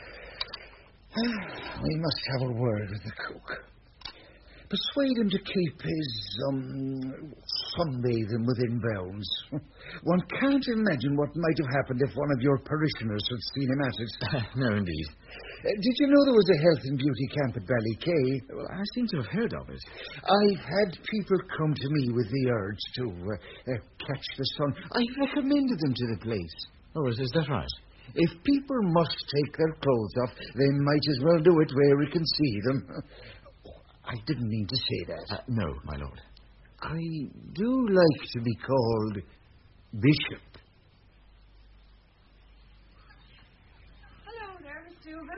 We must have a word with the cook. Persuade him to keep his, um, sunbathing within bounds. One can't imagine what might have happened if one of your parishioners had seen him at it. No, indeed. Uh, did you know there was a health and beauty camp at Ballycay? Well, I seem to have heard of it. I've had people come to me with the urge to uh, uh, catch the sun. I've recommended them to the place. Oh, is, is that right? If people must take their clothes off, they might as well do it where we can see them. I didn't mean to say that. Uh, no, my lord. I do like to be called Bishop. Hello there, Miss Dugan.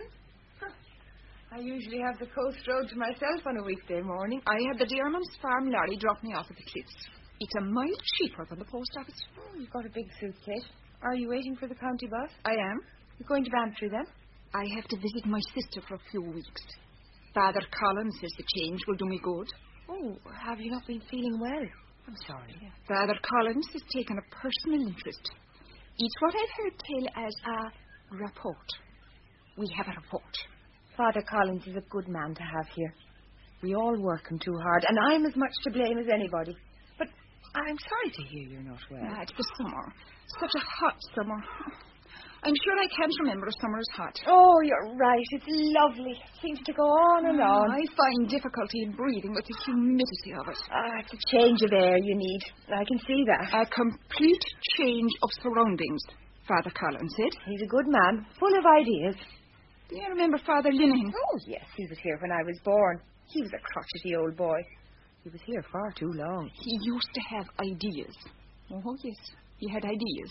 I usually have the coast road to myself on a weekday morning. I had the Dearman's farm lorry drop me off at the cliffs. It's a mile cheaper than the post office. Oh, you've got a big suitcase. Are you waiting for the county bus? I am. You're going to Bantry then? I have to visit my sister for a few weeks. Father Collins says the change will do me good. Oh, have you not been feeling well? I'm sorry. Father Collins has taken a personal interest. It's what I've heard tell as a report. We have a report. Father Collins is a good man to have here. We all work him too hard, and I'm as much to blame as anybody. But I'm sorry to hear you're not well. Ah, it's the summer. Such a hot summer. I'm sure I can't remember a summer as hot. Oh, you're right. It's lovely. It seems to go on and on. I find difficulty in breathing with the humidity of it. Ah, it's a change of air you need. I can see that. A complete change of surroundings, Father Collins said. He's a good man, full of ideas. Do you remember Father Linehan? Oh, yes. He was here when I was born. He was a crotchety old boy. He was here far too long. He used to have ideas. Oh, yes. He had ideas.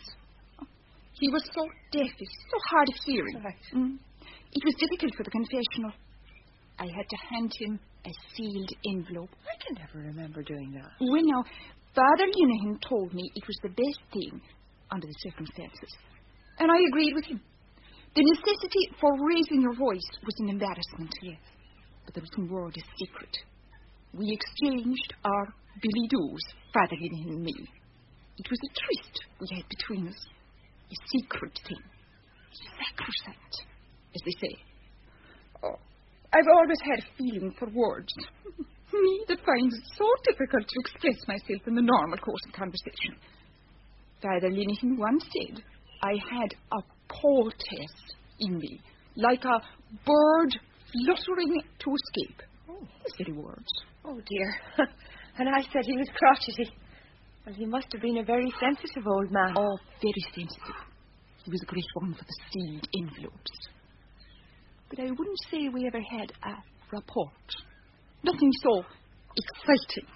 He was so deaf, so hard of hearing. Right. Mm. It was difficult for the confessional. I had to hand him a sealed envelope. I can never remember doing that. Well, now, Father Linehan told me it was the best thing under the circumstances. And I agreed with him. The necessity for raising your voice was an embarrassment. Yes. But there was one word a secret. We exchanged our billy doos, Father Linehan and me. It was a tryst we had between us. A secret thing. Sacrosanct, as they say. Oh, I've always had a feeling for words. Me that finds it so difficult to express myself in the normal course of conversation. Father Linehan once said I had a poetess in me, like a bird fluttering to escape. Oh, his very words. Oh, dear. And I said he was crotchety. Well, he must have been a very sensitive old man. Oh, very sensitive. He was a great one for the sealed envelopes. But I wouldn't say we ever had a report. Nothing so exciting.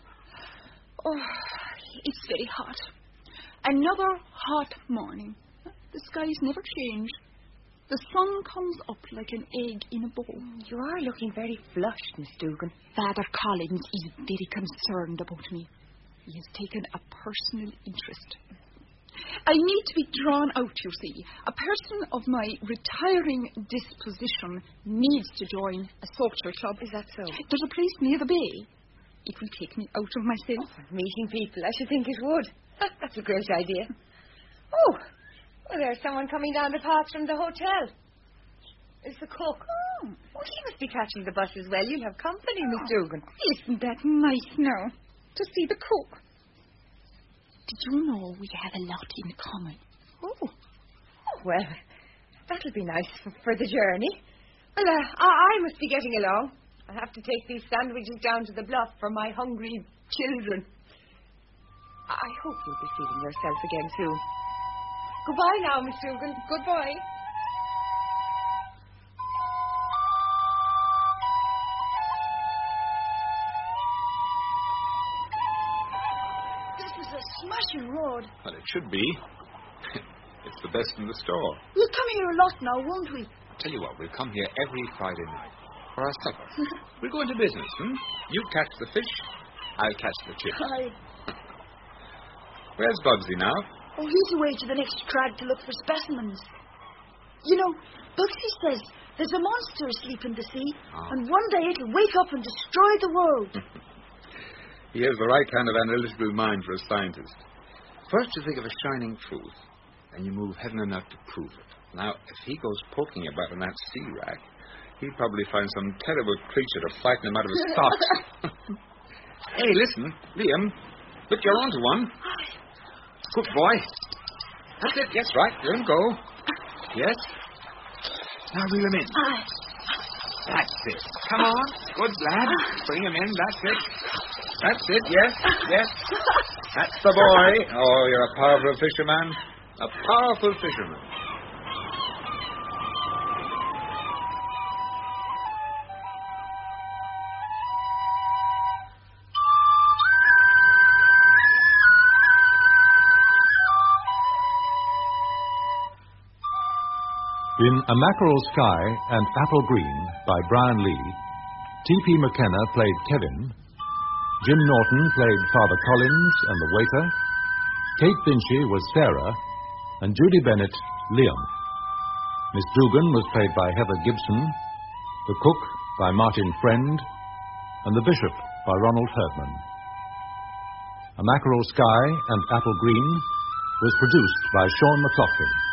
Oh, it's very hot. Another hot morning. The skies never change. The sun comes up like an egg in a bowl. You are looking very flushed, Miss Dugan. Father Collins is very concerned about me. He has taken a personal interest. I need to be drawn out, you see. A person of my retiring disposition needs to join a social club. Is that so? There's a place near the bay. It will take me out of myself. Oh, meeting people, I should think it would. That's a great idea. Oh, well, there's someone coming down the path from the hotel. It's the cook. Oh, well, he must be catching the bus as well. You'll have company, Miss Dugan. Isn't that nice now, to see the cook? Did you know we have a lot in common? Oh, oh well, that'll be nice for the journey. Well, uh, I, I must be getting along. I have to take these sandwiches down to the bluff for my hungry children. I hope you'll be feeling yourself again soon. Goodbye now, Miss Dugan. Goodbye. This is a smashing road. Well, it should be. It's the best in the store. We'll come here a lot now, won't we? Tell you what, we'll come here every Friday night for our supper. We'll go into business, hmm? You catch the fish, I'll catch the chips. Aye. Where's Bugsy now? Oh, he's away to the next crag to look for specimens. You know, Bugsy says there's a monster asleep in the sea, Oh. and one day it'll wake up and destroy the world. He has the right kind of analytical mind for a scientist. First you think of a shining truth, and you move heaven and earth to prove it. Now, if he goes poking about in that sea rack, he'd probably find some terrible creature to frighten him out of his socks. Hey, listen, Liam, look, you're onto one. Good boy. That's it, yes, right, let him go. Yes. Now reel him in. Aye. That's it. Come on. Good lad. Bring him in. That's it. That's it. Yes. Yes. That's the boy. Oh, you're a powerful fisherman. A powerful fisherman. In A Mackerel Sky and Apple Green by Brian Lee, T P McKenna played Kevin, Jim Norton played Father Collins and the waiter, Kate Vinci was Sarah, and Judy Bennett, Liam. Miss Dugan was played by Heather Gibson, the cook by Martin Friend, and the bishop by Ronald Herdman. A Mackerel Sky and Apple Green was produced by Sean McLaughlin.